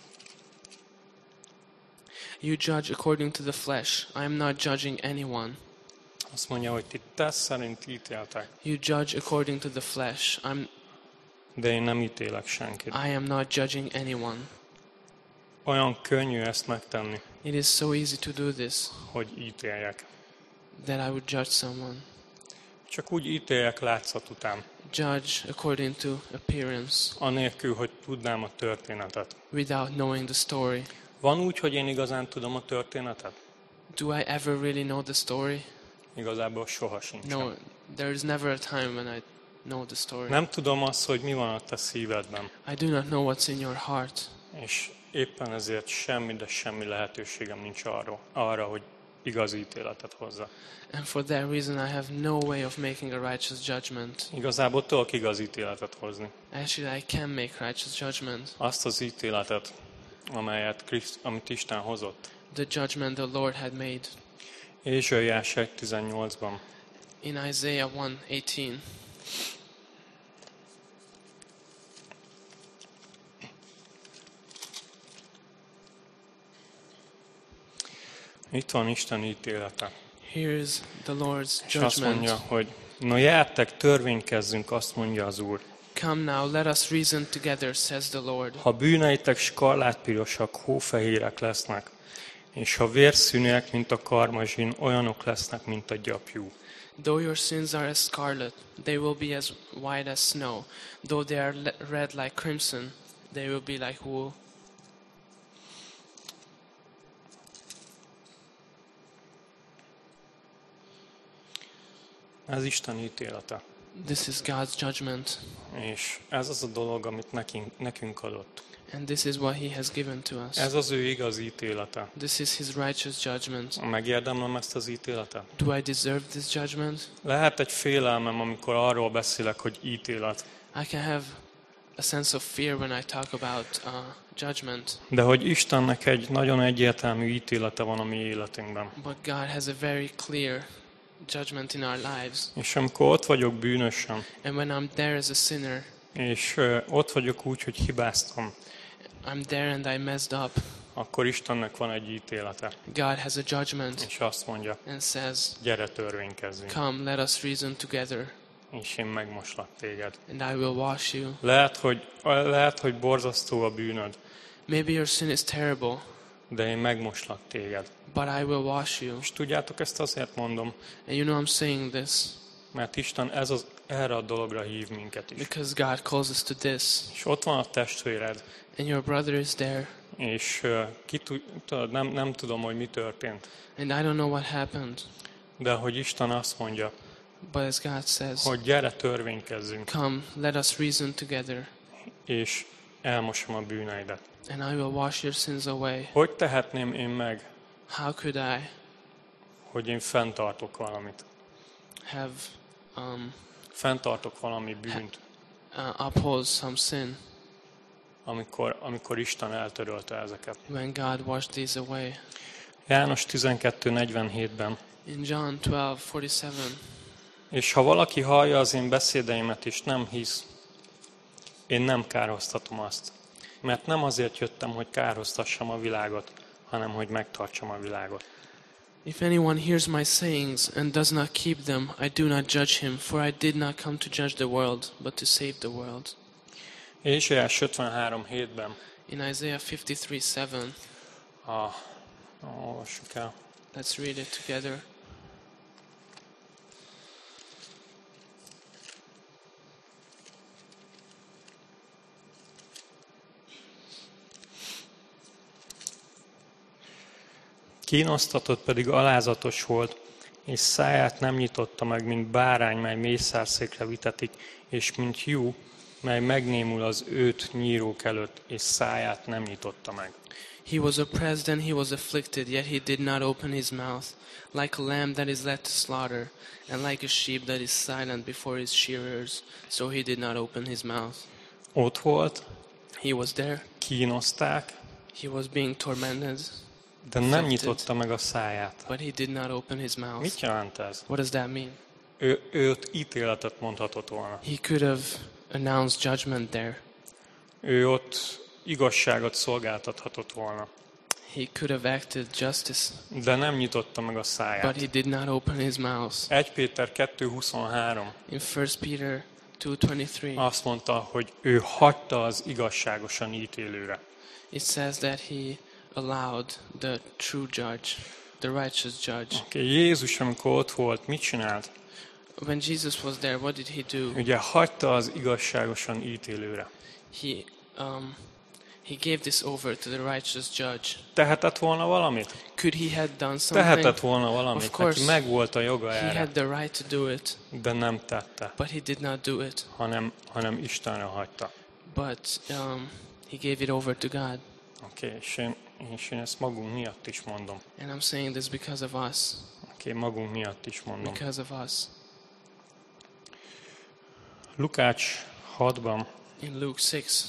you judge according to the flesh. I am not judging anyone. Azt mondja, hogy ti test szerint ítéltek, You judge according to the flesh. I'm, de én nem ítélek senkit. I am not judging anyone. Olyan könnyű ezt megtenni, It is so easy to do this, hogy ítéljek. that I would judge someone. Csak úgy ítéljek látszat után, Judge according to appearance, anélkül, hogy tudnám a történetet. without knowing the story. Van úgy, hogy én igazán tudom a történetet? Do I ever really know the story? Igazából soha sincsen. No, there is never a time when I know the story. Nem tudom azt, hogy mi van ott a szívedben, I do not know what's in your heart. és éppen ezért semmi, de semmi lehetőségem nincs arra, arra hogy igazi ítéletet hozzak. And for that reason I have no way of making a righteous judgment. Igazából tudok igazi ítéletet hozni. Actually, I can make righteous judgment. Azt az ítéletet, amelyet Kriszt, amit Isten hozott. The judgment the Lord had made. Ézsaiás egy tizennyolcban. In Isaiah one eighteen, Itt van Isten ítélete. here is the Lord's És azt mondja, judgment. hogy no jártek, törvénykezzünk, azt mondja az Úr. Come now, let us reason together, says the Lord. Ha bűneitek skarlátpirosak, hófehérek lesznek, és ha vérszűnűek, mint a karmazsin, olyanok lesznek, mint a gyapjú. Though your sins are as scarlet, they will be as white as snow. Though they are le- red like crimson, they will be like wool. Ez Isten ítélete. This is God's judgment, És ez az a dolog, amit nekünk, nekünk adott. and this is what He has given to us. Ez az ő igaz ítélete. This is His righteous judgment. Megérdemlem ezt az ítéletet? Do I deserve this judgment? Lehet egy félelmem, amikor arról beszélek, hogy ítélet. I can have a sense of fear when I talk about uh, judgment, De hogy Istennek egy nagyon egyértelmű ítélete van a mi életünkben. but God has a very clear judgment in our lives. És amikor ott vagyok bűnösen, And when I'm there as a sinner, és ö, ott vagyok úgy, hogy hibáztam, I'm there and I messed up, akkor Istennek van egy ítélete. God has a judgment És azt mondja, and says, gyere törvénykezzünk, come, let us reason together, és én megmoslak téged. and I will wash you. Lehet, hogy, lehet, hogy borzasztó a bűnöd, Maybe your sin is terrible, de én megmoslak téged. but I will wash you. És tudjátok, ezt azért mondom, And you know I'm saying this mert Isten ez az, erre a dologra hív minket is. because God calls us to this. És ott van a testvéred, And your brother is there, és uh, ki tud, tudod, nem, nem tudom, hogy mi történt, and I don't know what happened, de hogy Isten azt mondja, but as God says, hogy gyere törvénykezzünk, come, let us reason together, és elmosom a bűneidet. and I will wash your sins away. Hogy tehetném én meg, How could I hogy én fenntartok valamit? have um, Fenntartok valami bűnt, uh, uphold some sin amikor, amikor Isten eltörölte ezeket. when God washed these away? János tizenkettő negyvenhétben. In John twelve forty-seven, És ha valaki hallja az én beszédeimet, és nem hisz, én nem kárhoztatom azt. Mert nem azért jöttem, hogy kárhoztassam a világot, hanem hogy megtartsam a világot. if anyone hears my sayings and does not keep them, I do not judge him, for I did not come to judge the world, but to save the world. Ézsaiás ötvenhárom hétben In Isaiah fifty-three seven, a, olvassuk el. let's read it together. Kínosztatott pedig alázatos volt, és száját nem nyitotta meg, mint bárány, mely mészárszékre vitetik, és mint tyú, mely megnémul az őt nyírók előtt, és száját nem nyitotta meg. He was oppressed and he was afflicted, yet he did not open his mouth. Like a lamb that is led to slaughter, and like a sheep that is silent before his shearers, so he did not open his mouth. Ott volt, He was there, kínozták, he was being tormented, de nem nyitotta meg a száját. but he did not open his mouth. Mit jelent ez? What does that mean? Ő, őt ítéletet mondhatott volna. He could have announced judgment there. Ő ott igazságot szolgáltathatott volna, He could have acted justice, de nem nyitotta meg a but száját. he did not open his mouth. Egy Péter kettő huszonhárom In First Peter two twenty-three, azt mondta, hogy ő hagyta az igazságosan ítélőre. it says that he allowed the true judge, the righteous judge. Okay, Jézus, amikor ott volt, mit csinált? When Jesus was there, what did he do? Ugye hagyta az igazságosan ítélőre. He um, he gave this over to the righteous judge. Tehetett volna valamit? Could he have done something? Tehetett volna Of valamit, course. neki megvolt a joga He erre, had the right to do it, de nem tette, but he did not do it. hanem, hanem Istenre hagyta. But um, he gave it over to God. Oké, okay, és, én, és én ezt magunk miatt is mondom. And I'm saying this because of us. Oké, okay, magunk miatt is mondom. Because of us. Lukács hatban In Luke six,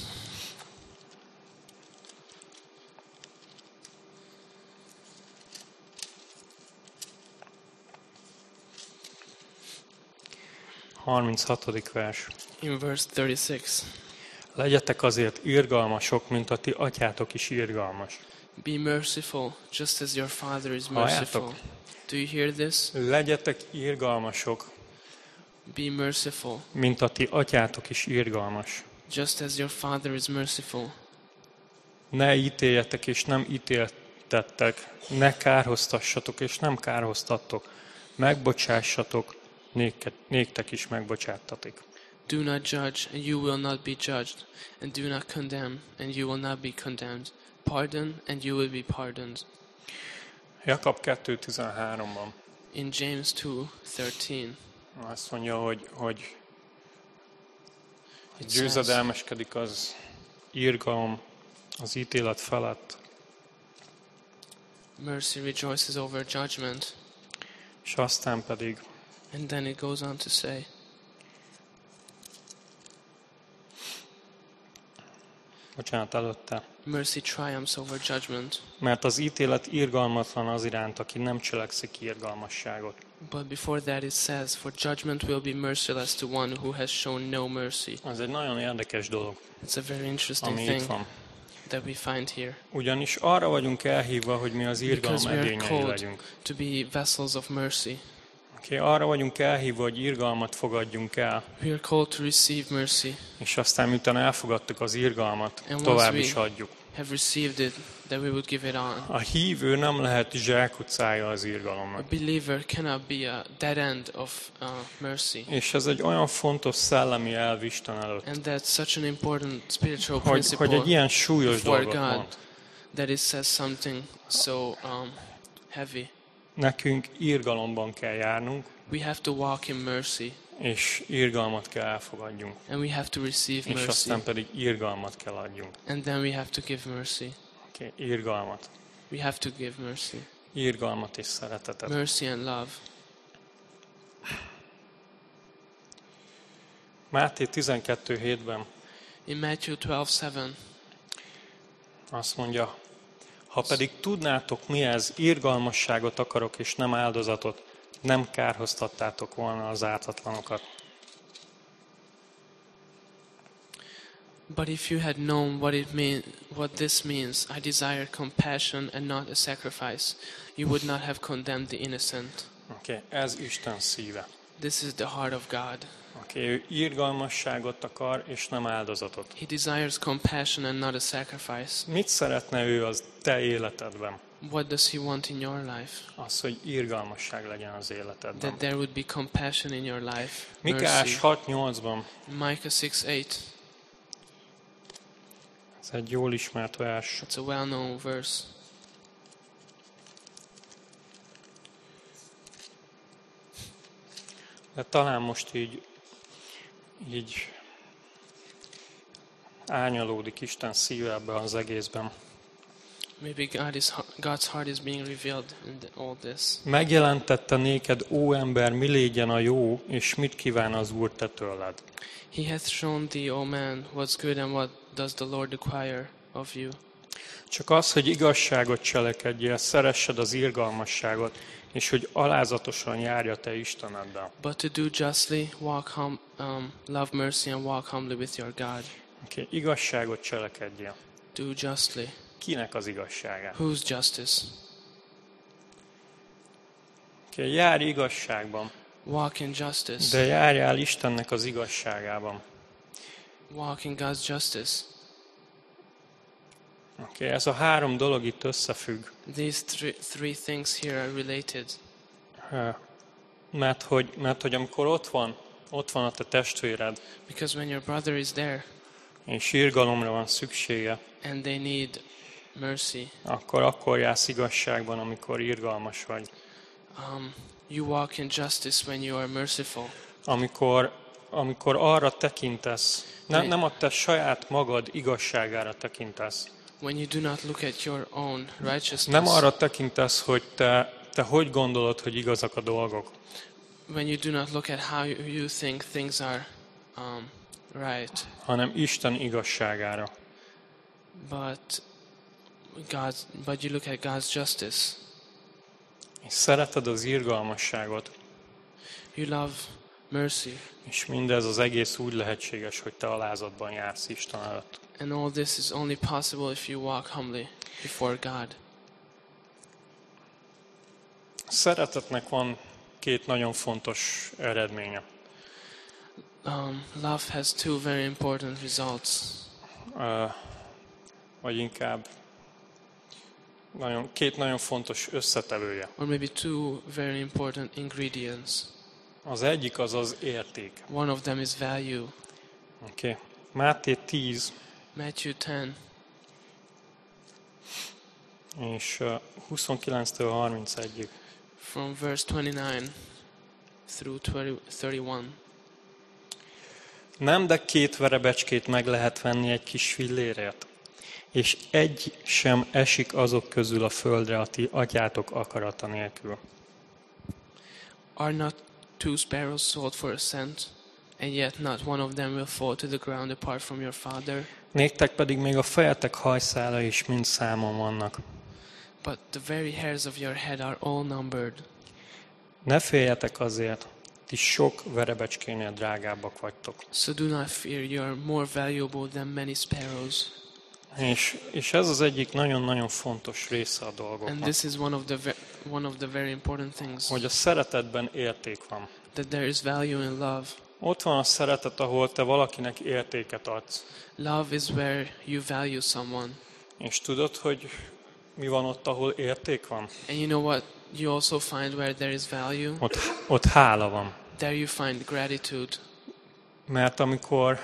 harminchatodik vers. in verse thirty-six, Legyetek azért irgalmasok, mint a ti atyátok is irgalmas. be merciful, just as your Father is Halljátok? merciful. Do you hear this? Legyetek irgalmasok, Be merciful, mint a ti atyátok is irgalmas. just as your Father is merciful. Ne ítéljetek és nem ítéltettek, ne kárhoztassatok és nem kárhoztattok. Megbocsássatok, néked, néktek is megbocsáttatik. Do not judge, and you will not be judged. And do not condemn, and you will not be condemned. Pardon, and you will be pardoned. Jakab kettő tizenháromban In James two thirteen, azt mondja, hogy, hogy it says, győzedelmeskedik az irgalom az ítélet felett, mercy rejoices over judgment. és aztán pedig And then it goes on to say, bocsánat, előtte, mercy triumphs over judgment. mert az ítélet irgalmatlan az iránt, aki nem cselekszik irgalmasságot. But before that it says, for judgment will be merciless to one who has shown no mercy. Ez egy nagyon érdekes dolog, It's a very interesting ami itt thing van. that we find here. Ugyanis arra vagyunk elhívva, hogy mi az irgalom Because we are edényei called legyünk. to be vessels of mercy. Okay, arra vagyunk elhívva, hogy irgalmat fogadjunk el, We are called to receive mercy. és aztán miután elfogadtuk az irgalmat, And tovább once is we- adjuk. Have received it, that we would give it on. A hívő nem lehet zsákutcája az A irgalomnak. believer cannot be a dead end of uh, mercy. És ez egy olyan fontos szellemi elv Isten előtt, And that's such an important spiritual hogy, principle hogy egy ilyen súlyos before dolgot God, mond. that it says something so um, heavy. Nekünk irgalomban kell járnunk, We have to walk in mercy, és irgalmat kell elfogadjunk. and we have to receive És mercy, aztán pedig irgalmat kell adjunk. and then we have to give mercy. Okay, irgalmat. We have to give mercy. Irgalmat és szeretetet. Mercy and love. Máté tizenkettő hétben In Matthew twelve seven, azt mondja, ha pedig tudnátok mi ez, irgalmasságot akarok és nem áldozatot, nem kárhoztattátok volna az ártatlanokat. but if you had known what it mean, what this means, I desire compassion and not a sacrifice, you would not have condemned the innocent. Okay, ez Isten szíve. This is the heart of God. Okay, ő irgalmasságot akar és nem áldozatot. He desires compassion and not a sacrifice. Mit szeretne ő az te életedben? What does he want in your life? Az, hogy irgalmasság legyen az életedben. That there would be compassion in your life. Mikás Mercy. hat nyolcban, Micah six eight. ez egy jól ismert vers. It's a well-known verse. De talán most így, így árnyalódik Isten szíve ebben az egészben. Maybe God is, God's heart is being revealed in the, all this. Megjelentette néked, ó ember, mi légyen a jó, és mit kíván az Úr te tőled. He hath shown thee, O man, what's good and what does the Lord require of you. Csak az, hogy igazságot cselekedjél, szeressed az irgalmasságot, és hogy alázatosan járj a te Isteneddel. But to do justly, walk hum, um, love mercy and walk humbly with your God. Okay. Igazságot cselekedjél. Do justly. Kinek az igazságát? Whose justice? Okay. Járj igazságban, Walk in justice. de járjál Istennek az igazságában. Walk in God's justice. Okay. Ez a három dolog itt összefügg. These three, three things here are related. Mert hogy, mert hogy amikor ott van, ott van a te testvéred, Because when your brother is there és irgalomra van szüksége, and they need mercy, akkor akkor jársz igazságban, amikor irgalmas vagy. um, you walk in justice when you are merciful. Amikor, amikor arra tekintesz, nem, nem a te saját magad igazságára tekintesz. When you do not look at your own righteousness. Nem arra tekintesz, hogy te, te hogy gondolod, hogy igazak a dolgok. When you do not look at how you, you think things are um, right. Hanem Isten igazságára. But God, but you look at God's justice. És szereted az irgalmasságot. You love mercy. És mindez az egész úgy lehetséges, hogy te alázatban jársz Isten előtt. And all this is only possible if you walk humbly before God. A szeretetnek van két nagyon fontos eredménye. Um, love has two very important results. Uh, vagy inkább nagyon, két nagyon fontos összetevője. Or maybe two very important ingredients. Az egyik az az érték. One of them is value. Okay. Máté tíz Matthew ten, és uh, huszonkilenctől harmincegyig. from verse twenty-nine through thirty-one. Nem, de két verebecskét meg lehet venni egy kis fillérért, és egy sem esik azok közül a földre a ti atyátok akarata nélkül. Are not two sparrows sold for a cent, and yet not one of them will fall to the ground apart from your Father? Néktek pedig még a fejetek hajszála is mind számon vannak. But the very hairs of your head are all numbered. Ne féljetek azért, ti sok verebecskénél drágábbak vagytok. So do not fear, you are more valuable than many sparrows. És, és ez az egyik nagyon-nagyon fontos része a And dolgoknak, this is one of the ve- one of the very important things, hogy a szeretetben érték van. that there is value in love. Ott van a szeretet, ahol te valakinek értéket adsz. Love is where you value someone. És tudod, hogy mi van ott, ahol érték van? And you know what you also find where there is value? Ott, ott hála van. There you find gratitude. Mert amikor,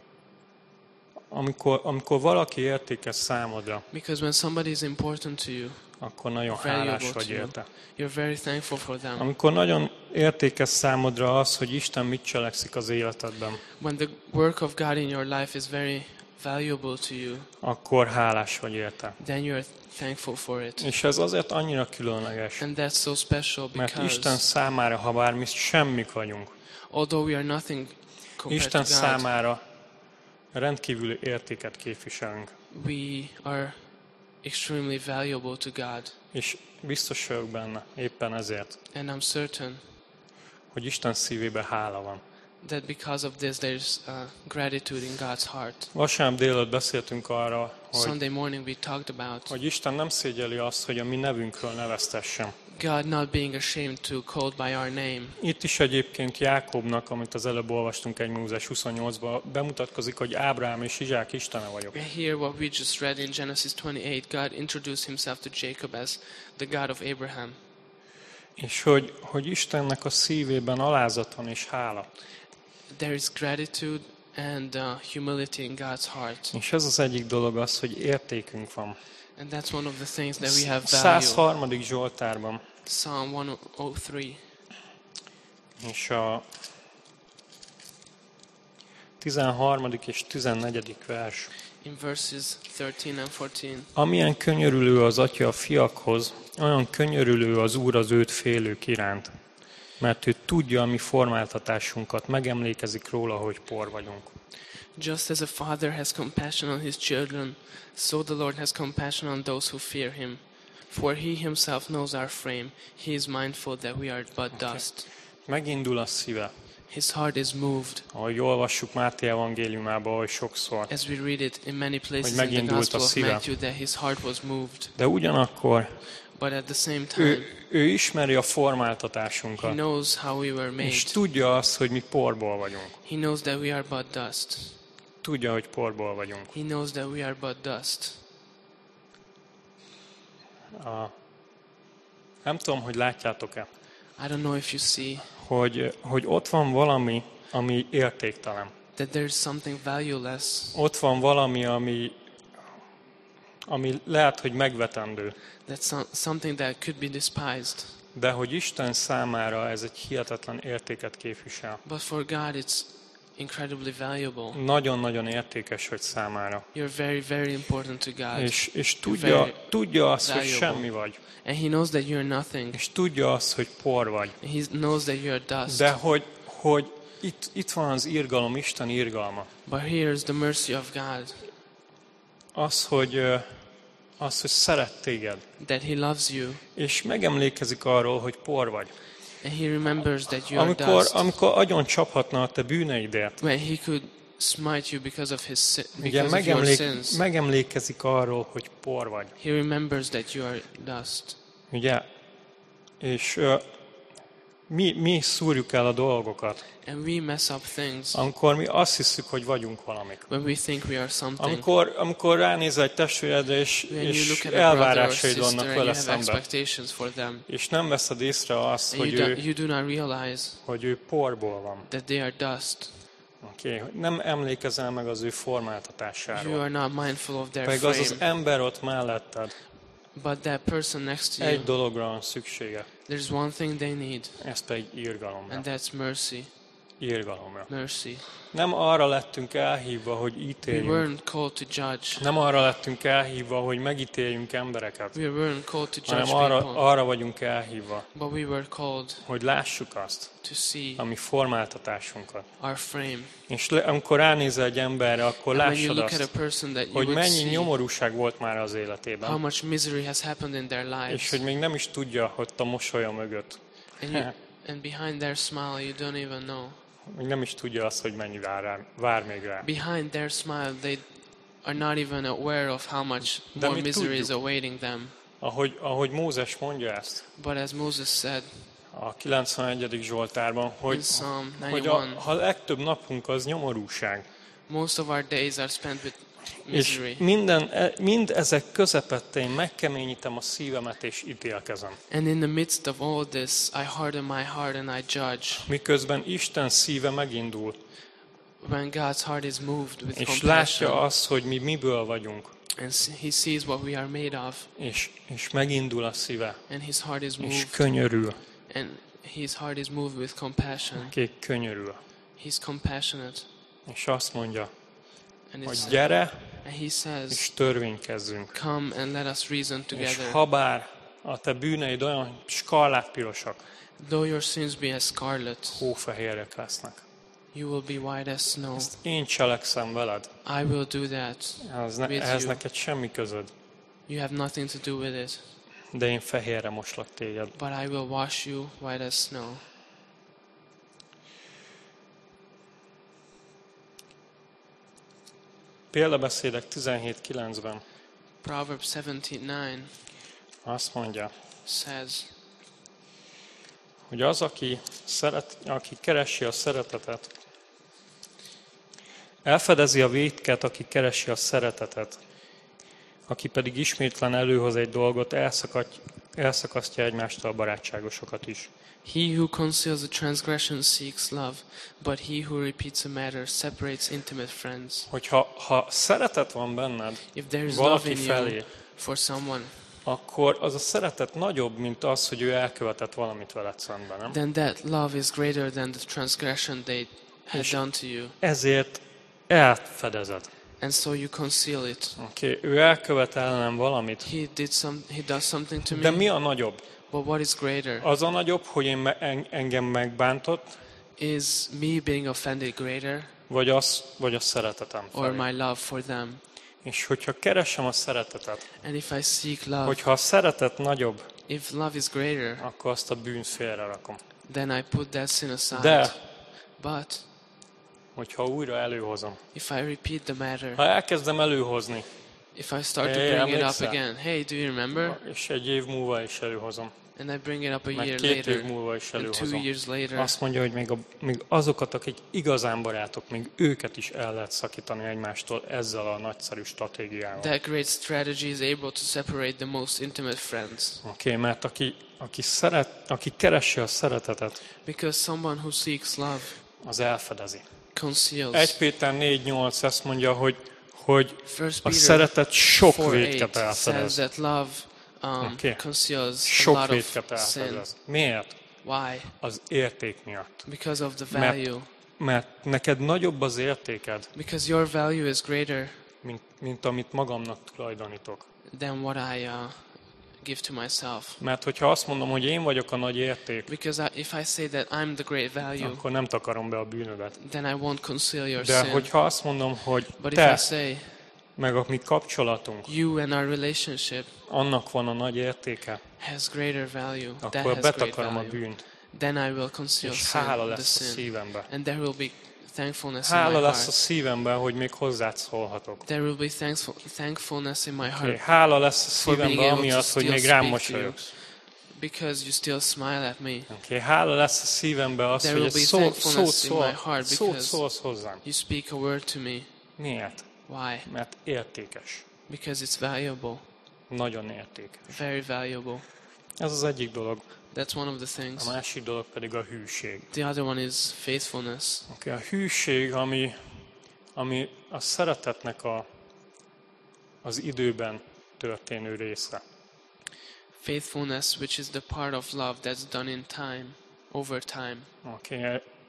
amikor, amikor valaki értékes számodra, Because when somebody is important to you, akkor nagyon hálás valuable vagy to you, érte. you're very thankful for them. Amikor nagyon értékes számodra az, hogy Isten mit cselekszik az életedben, When the work of God in your life is very valuable to you, akkor hálás vagy érte. then you're thankful for it. És ez azért annyira különleges, And that's so special mert because Isten számára, ha bár mi semmik vagyunk, although we are nothing compared Isten to God, számára rendkívüli értéket képviselünk. we are extremely valuable to God. És biztos vagyok benne, éppen ezért, And I'm certain hogy Isten szívében hála van. that because of this there's uh, gratitude in God's heart. Vasárnap délután beszéltünk arra, hogy, Sunday morning we talked about hogy Isten nem szégyeli azt, hogy a mi nevünkről neveztessen. God not being ashamed to called by our name. Itt is egyébként Jákobnak, amit az előbb olvastunk egy Mózes huszonnyolcban, bemutatkozik, hogy Ábrahám és Izsák Istene vagyok. And here what we just read in Genesis twenty-eight, God introduced himself to Jacob as the God of Abraham. És hogy, hogy Istennek a szívében alázat van és hála. There is gratitude and uh, humility in God's heart. És ez az egyik dolog az, hogy értékünk van. And that's one of the things that we have value. száz harmadik Zsoltárban Psalm one oh three. És a tizenharmadik és tizennegyedik vers. In verses thirteen and fourteen. Amilyen könyörülő az atya a fiakhoz, olyan könyörülő az Úr az őt félők iránt. Mert ő tudja a mi formáltatásunkat, megemlékezik róla, hogy por vagyunk. Just as a father has compassion on his children, so the Lord has compassion on those who fear him. For he himself knows our frame, he is mindful that we are but dust. Megindul a szíve. His heart is moved. Ahogy olvassuk Máté evangéliumában, ahogy sokszor. As we read it in many places in the megindult Gospel a of szíve. Matthew, that his heart was moved. De ugyanakkor But at the same time, ő, ő ismeri a he formáltatásunkat. knows how we were made. És tudja azt, hogy mi porból vagyunk. He knows that we are but dust. Tudja, hogy porból vagyunk. He knows that we are but dust. A, nem tudom, hogy látjátok-e, I don't know if you see hogy, hogy ott van valami, ami értéktelen. that there's something valueless. Ott van valami, ami, ami lehet, hogy megvetendő. That's some, something that could be despised. De hogy Isten számára ez egy hihetetlen értéket képvisel. But for God, it's incredibly valuable. Nagyon-nagyon értékes, hogy számára. You're very, very important to God. És, és tudja, Very tudja azt, hogy valuable. semmi vagy. And he knows that you're nothing. És tudja azt, hogy por vagy. He knows that you're dust. De hogy, hogy itt, itt van az irgalom, Isten irgalma. But here's the mercy of God. Az, hogy, ö, az, hogy szeret téged. That he loves you. És megemlékezik arról, hogy por vagy. And he remembers that you are Amikor, dust. amikor agyon csaphatna a te bűneidért. When he could smite you because of his sin, Ugye because of your megemlék, sins. megemlékezik arról, hogy por vagy. He remembers that you are dust. Ugye? És ö, mi, mi szúrjuk el a dolgokat, And we mess up things amikor mi azt hiszük, hogy vagyunk valamik. when we think we are something. Amikor, amikor ránézel egy testvéredre, és, When you és look at a brother or elvárásaid sister vannak and you vele have szemben, expectations for them, és nem veszed észre azt, and hogy you do, ő, you do not realize hogy ő porból van. that they are dust. Okay? Nem emlékezel meg az ő You formáltatásáról. are not mindful of their Pedig az az frame. ember ott melletted But that person next to you, egy dologra van szüksége, there's one thing they need, ez pedig irgalomra. and that's mercy. Irgalomra. Mercy. Nem arra lettünk elhívva, hogy We ítéljünk. weren't called to judge. Nem arra lettünk elhívva, hogy megítéljünk embereket, We weren't called to judge hanem arra, people. arra vagyunk elhívva, But we were called hogy lássuk azt, to see a mi formáltatásunkat. our frame. És le, amikor ránézel egy emberre, akkor And when you lássad look at a azt, person, that you hogy would mennyi see nyomorúság volt már az how életében, much misery has happened in their és lives. hogy még nem is tudja, hogy a mosolya mögött, And, you, and behind their smile, you don't even know. még nem is tudja azt, hogy mennyi vár, rá, vár még rá. Behind their smile, they are not even aware of how much De more mi misery is tudjuk. awaiting them. Ahogy, ahogy Mózes mondja ezt But as Moses said a kilencvenegyedik Zsoltárban, in hogy, Psalm hogy a, ninety-one, ha a legtöbb napunk az nyomorúság, most of our days are spent with és misery. minden, e- mind ezek közepette én megkeményítem a szívemet és ítélkezem. And in the midst of all this, I harden my heart and I judge. Miközben Isten szíve megindul, When God's heart is moved with és compassion, látja azt, hogy mi miből vagyunk, and s- he sees what we are made of, és, és megindul a szíve, and his heart is és moved, könyörül, and his heart is moved with compassion. kék könyörül, He's compassionate, és azt mondja, and, hogy it's, gyere, and he says, és törvénykezzünk. "Come and let us reason És together. habár a te bűneid olyan skarlátpirosak, Though your sins be as scarlet, hófehérek lesznek. you will be white as snow. Ezt én cselekszem veled. I will do that. Ez ne, With ehhez you. neked semmi közöd, You have nothing to do with it, de én fehérre moslak téged. but I will wash you white as snow." Példabeszédek tizenhét kilencben Proverbs seventeen nine azt mondja, says, hogy az, aki, szeret, aki keresi a szeretetet, elfedezi a vétket, aki keresi a szeretetet, aki pedig ismétlen előhoz egy dolgot, elszakad, elszakasztja egymástól a barátságosokat is. "He who conceals a transgression seeks love, but he who repeats a matter separates intimate friends." Hogyha ha szeretet van benned If there is love valaki in you felé, for someone, akkor az a szeretet nagyobb, mint az, hogy ő elkövetett valamit veled szemben, nem? then that love is greater than the transgression they had És done to you. ezért elfedezed. And so you conceal it. Okay, ő elkövet ellenem valamit, He did some, he does something to de me, mi a nagyobb? but what is greater? Az a nagyobb, hogy én me- en- engem megbántott, Is me being offended greater, vagy, az, vagy a szeretetem or felé. my love for them? És hogyha keresem a szeretetet, And if I seek love, hogyha a szeretet nagyobb, if love is greater, akkor azt a bűnt félre rakom. then I put that sin aside. De, But hogyha újra előhozom, if I repeat the matter, ha elkezdem előhozni, if I start to Hey, bring it up emlékszel? again, hey, do you remember? és egy év múlva is előhozom, And I bring it up a meg year két év later, múlva is and two előhozom, years later, azt mondja, hogy még, a, még azokat, akik igazán barátok, még őket is el lehet szakítani egymástól ezzel a nagyszerű stratégiával. that great strategy is able to separate the most intimate friends. Oké, okay, mert aki, aki, szeret, aki keresi a szeretetet, Because someone who seeks love az elfedezi. conceals. egy Péter négy nyolc azt mondja, hogy, hogy First a Peter szeretet sok four vétket eight says elfedez. that love um, Okay. conceals a Sok lot vétket of sin. elfedez. Miért? Why? Az érték miatt. Because of the Mert- value. Mert neked nagyobb az értéked, Because your value is greater mint, mint amit magamnak tulajdonítok. than what I uh, give to myself. Mert hogyha azt mondom, hogy én vagyok a nagy érték, Because I, if I say that I'm the great value, akkor nem takarom be a bűnödet. then I won't conceal your De sin. hogyha azt mondom, hogy But if I te, say meg a mi kapcsolatunk, you and our relationship annak van a nagy értéke, has greater value, that akkor has great betakarom a value, bűnt. then I will conceal És sin, hála the lesz a sin. szívemben. And there will be thankfulness in my Hála lesz a heart. szívemben, hogy még hozzád szólhatok. There will be thankful, thankfulness in my Okay. heart Hála lesz a for being szívemben, able to amiatt, hogy still még rám speak to you, mosolyogsz. because you still smile at me. Okay. Hála lesz a szívemben az, There hogy will egy be szó, szót, thankfulness in szól, my heart szót because- szólsz hozzám. You speak a word to me. Miért? Why? Mert értékes. Because it's valuable, Nagyon értékes. very valuable. Ez az egyik dolog. That's one of the things. A másik dolog pedig a hűség. The other one is faithfulness. Okay. A hűség, ami, ami a szeretetnek a, az időben történő része. Faithfulness, which is the part of love that's done in time, over time. Okay.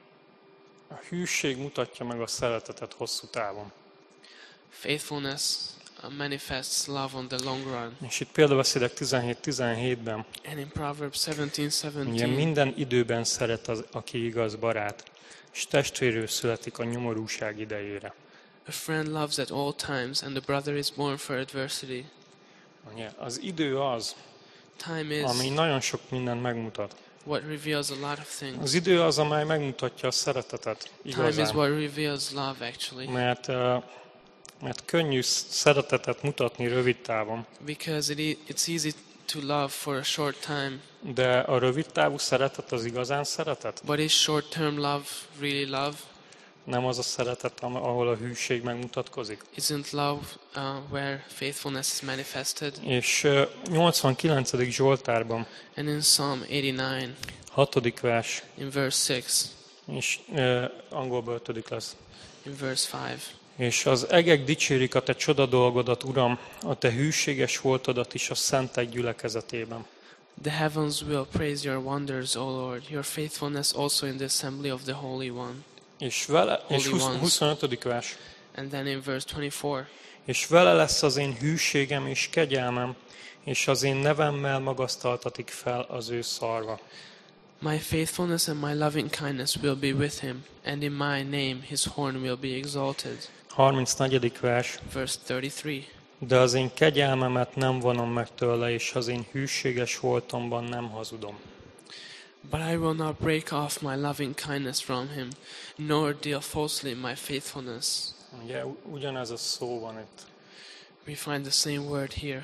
A hűség mutatja meg a szeretetet hosszú távon. Faithfulness uh, manifests love on the long run. És itt példabeszédek tizenhét tizenhétben, And in Proverbs seventeen ugye seventeen, minden időben szeret az, aki igaz barát, és testvérül születik a nyomorúság idejére. a friend loves at all times, and the brother is born for adversity. Ugye, az idő az, Time is ami nagyon sok mindent megmutat. what reveals a lot of things. Az idő az, amely megmutatja a szeretetet Time is igazán. what reveals love, actually. Mert, uh, mert könnyű szeretetet mutatni rövid távon, Because it, e- it's easy to love for a short time. de a rövid távú szeretet az igazán szeretet? But is short-term love really love? Nem az a szeretet, am- ahol a hűség megmutatkozik. Isn't love uh, where faithfulness is manifested? És uh, nyolcvankilencedik Zsoltárban, And in Psalm eighty-nine, hatodik vers, in verse six, és uh, angolból ötödik lesz. in verse five, És az egek dicsérik a te csoda dolgodat, Uram, a te hűséges voltodat is a szentek gyülekezetében. the heavens will praise your wonders, O Lord, your faithfulness also in the assembly of the Holy One. És vele, és Holy husz- ones. huszonötödik vers. And then in verse twenty-four, És vele lesz az én hűségem és kegyelmem, és az én nevemmel magasztaltatik fel az ő szarva. my faithfulness and my loving kindness will be with him, and in my name his horn will be exalted. harmincnegyedik vers. Verse thirty-three, De az én kegyelmemet nem vonom meg tőle, és az én hűséges voltomban nem hazudom. but I will not break off my loving kindness from him, nor deal falsely my faithfulness. Ugye ugyanez a szó van itt, We find the same word here,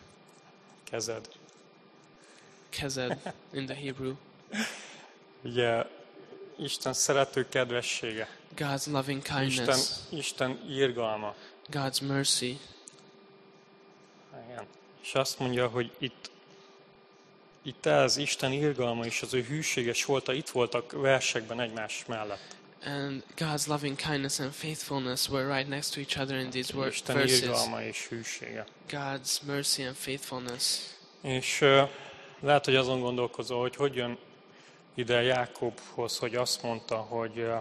kezed. kezed, in the Hebrew. Ugye Isten szerető kedvessége, God's loving Isten, kindness, Isten irgalma. God's mercy. Igen. És azt mondja, hogy itt, itt ez Isten irgalma és az ő hűséges volta, itt voltak versekben egymás mellett. And God's loving kindness and faithfulness were right next to each other in these wor- Isten verses. irgalma és hűsége. God's mercy and faithfulness. És uh, lehet, hogy azon gondolkozol, hogy hogy jön ide Jákobhoz, hogy azt mondta, hogy uh,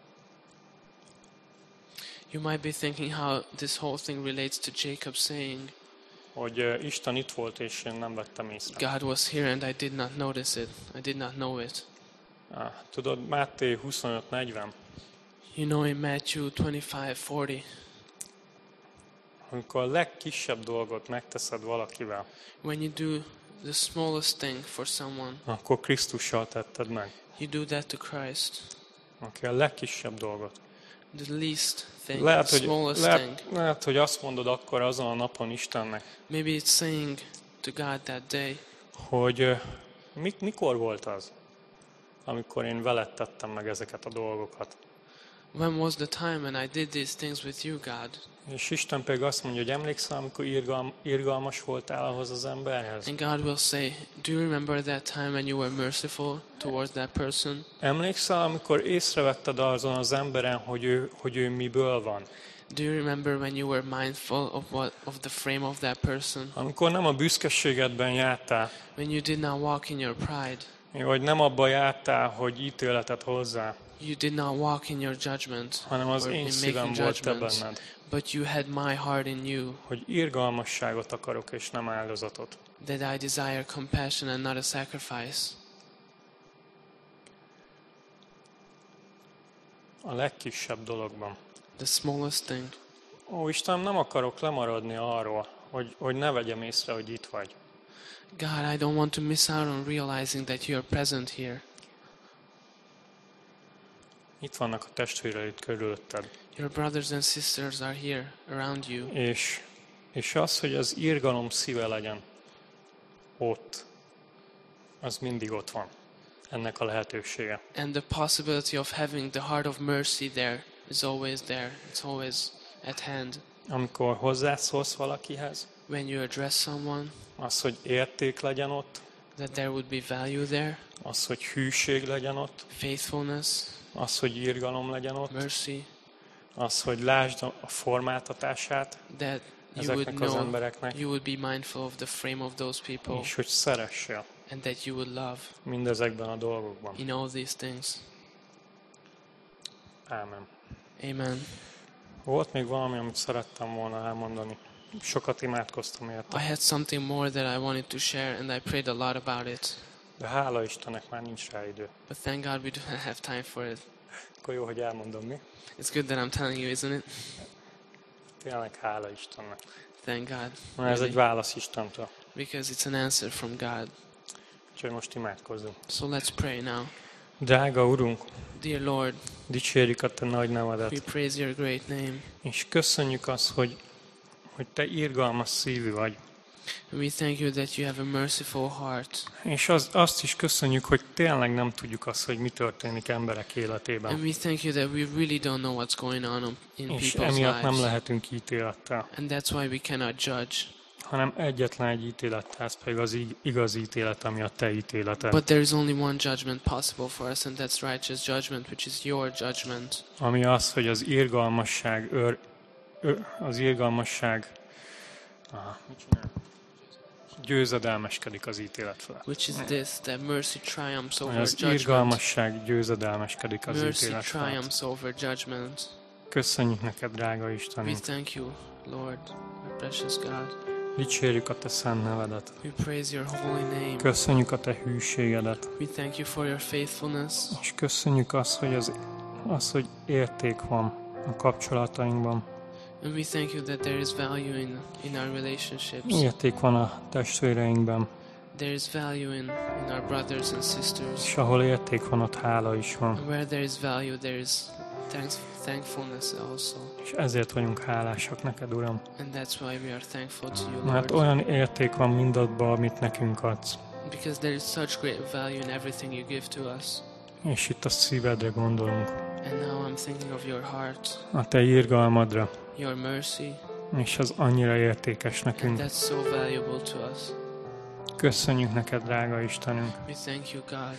You might be thinking how this whole thing relates to Jacob saying, hogy uh, Isten itt volt, és én nem vettem észre. God was here and I did not notice it. I did not know it. Ah, tudod, Máté huszonöt negyven, You know in Matthew twenty-five forty, amikor a legkisebb dolgot megteszed valakivel, when you do the smallest thing for someone, akkor Krisztussal tetted meg. you do that to Christ. Aki a legkisebb dolgot. The least thing, Lehet, the hogy, smallest lehet, thing. lehet, hogy azt mondod akkor azon a napon Istennek, Maybe it's saying to God that day, hogy uh, mik, mikor volt az, amikor én veled tettem meg ezeket a dolgokat. when was the time when I did these things with you, God? És Isten pedig azt mondja, hogy emlékszel, amikor irgalm, irgalmas voltál ahhoz az emberhez? And God will say, do you remember that time when you were merciful towards that person? Emlékszel, amikor észrevetted azon az emberen, hogy ő, hogy ő miből van? Do you remember when you were mindful of what of the frame of that person? Amikor nem a büszkeségedben jártál, When you did not walk in your pride, vagy nem abba jártál, hogy ítéletet hozzá, you did not walk in your judgment, hanem az or én in szívem making volt te judgments, benned. but you had my heart in you, Hogy irgalmasságot akarok, és nem áldozatot. that I desire compassion and not a sacrifice. A legkisebb dologban. The smallest thing. Ó, Istenem, nem akarok lemaradni arról, hogy, hogy ne vegyem észre, hogy itt vagy. God, I don't want to miss out on realizing that you are present here. Itt vannak a testvéreid körülötted. Your brothers and sisters are here around you. És, és az, hogy az irgalom szíve legyen ott, az mindig ott van. Ennek a lehetősége. And the possibility of having the heart of mercy there is always there. It's always at hand. Amikor hozzászólsz valakihez, When you address someone, az, hogy érték legyen ott, that there would be value there, az, hogy hűség legyen ott, faithfulness, az, hogy irgalom legyen ott, mercy, az, hogy lásd a formáltatását that you ezeknek would az know, embereknek, you would be mindful of the frame of those people, és hogy szeressél and that you would love mindezekben a dolgokban. in all these things. Ámen. Amen. Volt még valami, amit szerettem volna elmondani. Sokat imádkoztam érte. I had something more that I wanted to share, and I prayed a lot about it. De hála Istennek már nincs rá idő. But thank God we don't have time for it. Akkor jó, hogy elmondom, mi? It's good that I'm telling you, isn't it? Tényleg hála Istennek. Thank God. Mert ez really. egy válasz Istentől. Because it's an answer from God. Úgyhogy most imádkozzunk. So let's pray now. Drága Urunk, Dear Lord, dicsérjük a Te nagy we nevedet. praise your great name. És köszönjük azt, hogy, hogy Te irgalmas szívű vagy. And we thank you that you have a merciful heart. És az, azt is köszönjük, hogy tényleg nem tudjuk azt, hogy mi történik emberek And életében. we thank you that we really don't know what's going on in És people's emiatt nem lives. lehetünk ítélettel, And that's why we cannot judge. hanem egyetlen egy ítélettel, ez pedig az ig- igazi ítélet, ami a Te ítéleted. But there is only one judgment possible for us, and that's righteous judgment, which is your judgment. Ami az, hogy az irgalmasság, ör, ö, az irgalmasság aha, mit csinál? győzedelmeskedik az ítélet felett. Which is this, that mercy triumphs over Az judgment. irgalmasság győzedelmeskedik az Mercy ítélet felett. triumphs over judgment. Köszönjük neked, drága We Istenünk. thank you, Lord, our precious God. Dicsérjük a Te szent nevedet. We praise your holy name. Köszönjük a Te hűségedet. We thank you for your faithfulness. És köszönjük azt, hogy, az, az, hogy érték van a kapcsolatainkban. And we thank you that there is value in, in our relationships. Érték van a testvéreinkben. There is value in, in our brothers and sisters. És ahol érték van, ott hála is van. And where there is value, there is thanks, thankfulness also. És ezért vagyunk hálásak neked, Uram. And that's why we are thankful to you, Mert Lord. olyan érték van mindadban, amit nekünk adsz. Because there is such great value in everything you give to us. És itt a szívedre gondolunk. And now I'm thinking of your heart, A Te irgalmadra. your mercy, És az annyira értékes and nekünk. that's so valuable to us. Köszönjük neked, drága Istenünk. We thank you, God.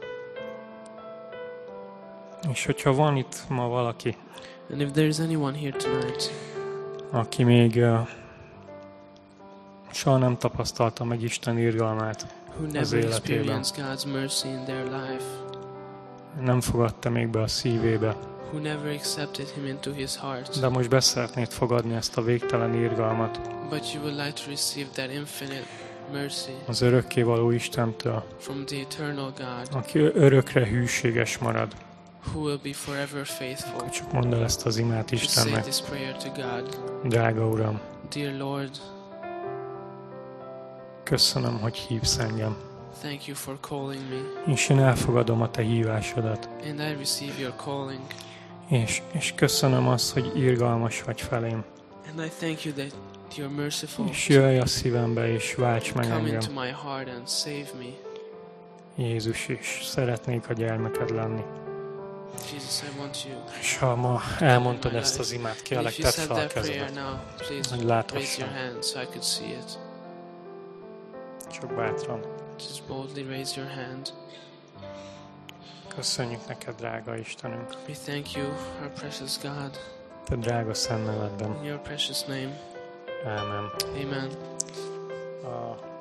És hogyha van itt ma valaki, And if there is anyone here tonight aki még uh, soha nem tapasztalta meg Isten irgalmát who az never életében. experienced God's mercy in their life, Nem fogadta még be a szívébe. who never accepted Him into his heart, De most beszeretnéd fogadni ezt a végtelen irgalmat but you would like to receive that infinite mercy az örökkévaló Istentől, from the eternal God, aki örökre hűséges marad. who will be forever faithful. Csak mondd el ezt az imát Just say Istennek. this prayer to God. Drága Uram, Dear Lord, köszönöm, hogy hívsz engem. thank you for calling me, És én elfogadom a te hívásodat. and I receive your calling. És, és köszönöm azt, hogy irgalmas vagy felém. And I thank you that you're merciful. És jöjj a szívembe, és válts meg Come engem. into my heart and save me. Jézus is, szeretnék a gyermeked lenni. Jesus, I want you. És ha ma elmondtad ezt az imát, And kérlek, if you tedd said fel a that prayer kezedet. now, please Hogy raise láthassam. your hand so I could see it. Csak bátran. Just boldly raise your hand. Köszönjük neked, drága Istenünk. We thank you, our precious God, Te drága szent nevedben. in your precious name. Ámen. Amen. A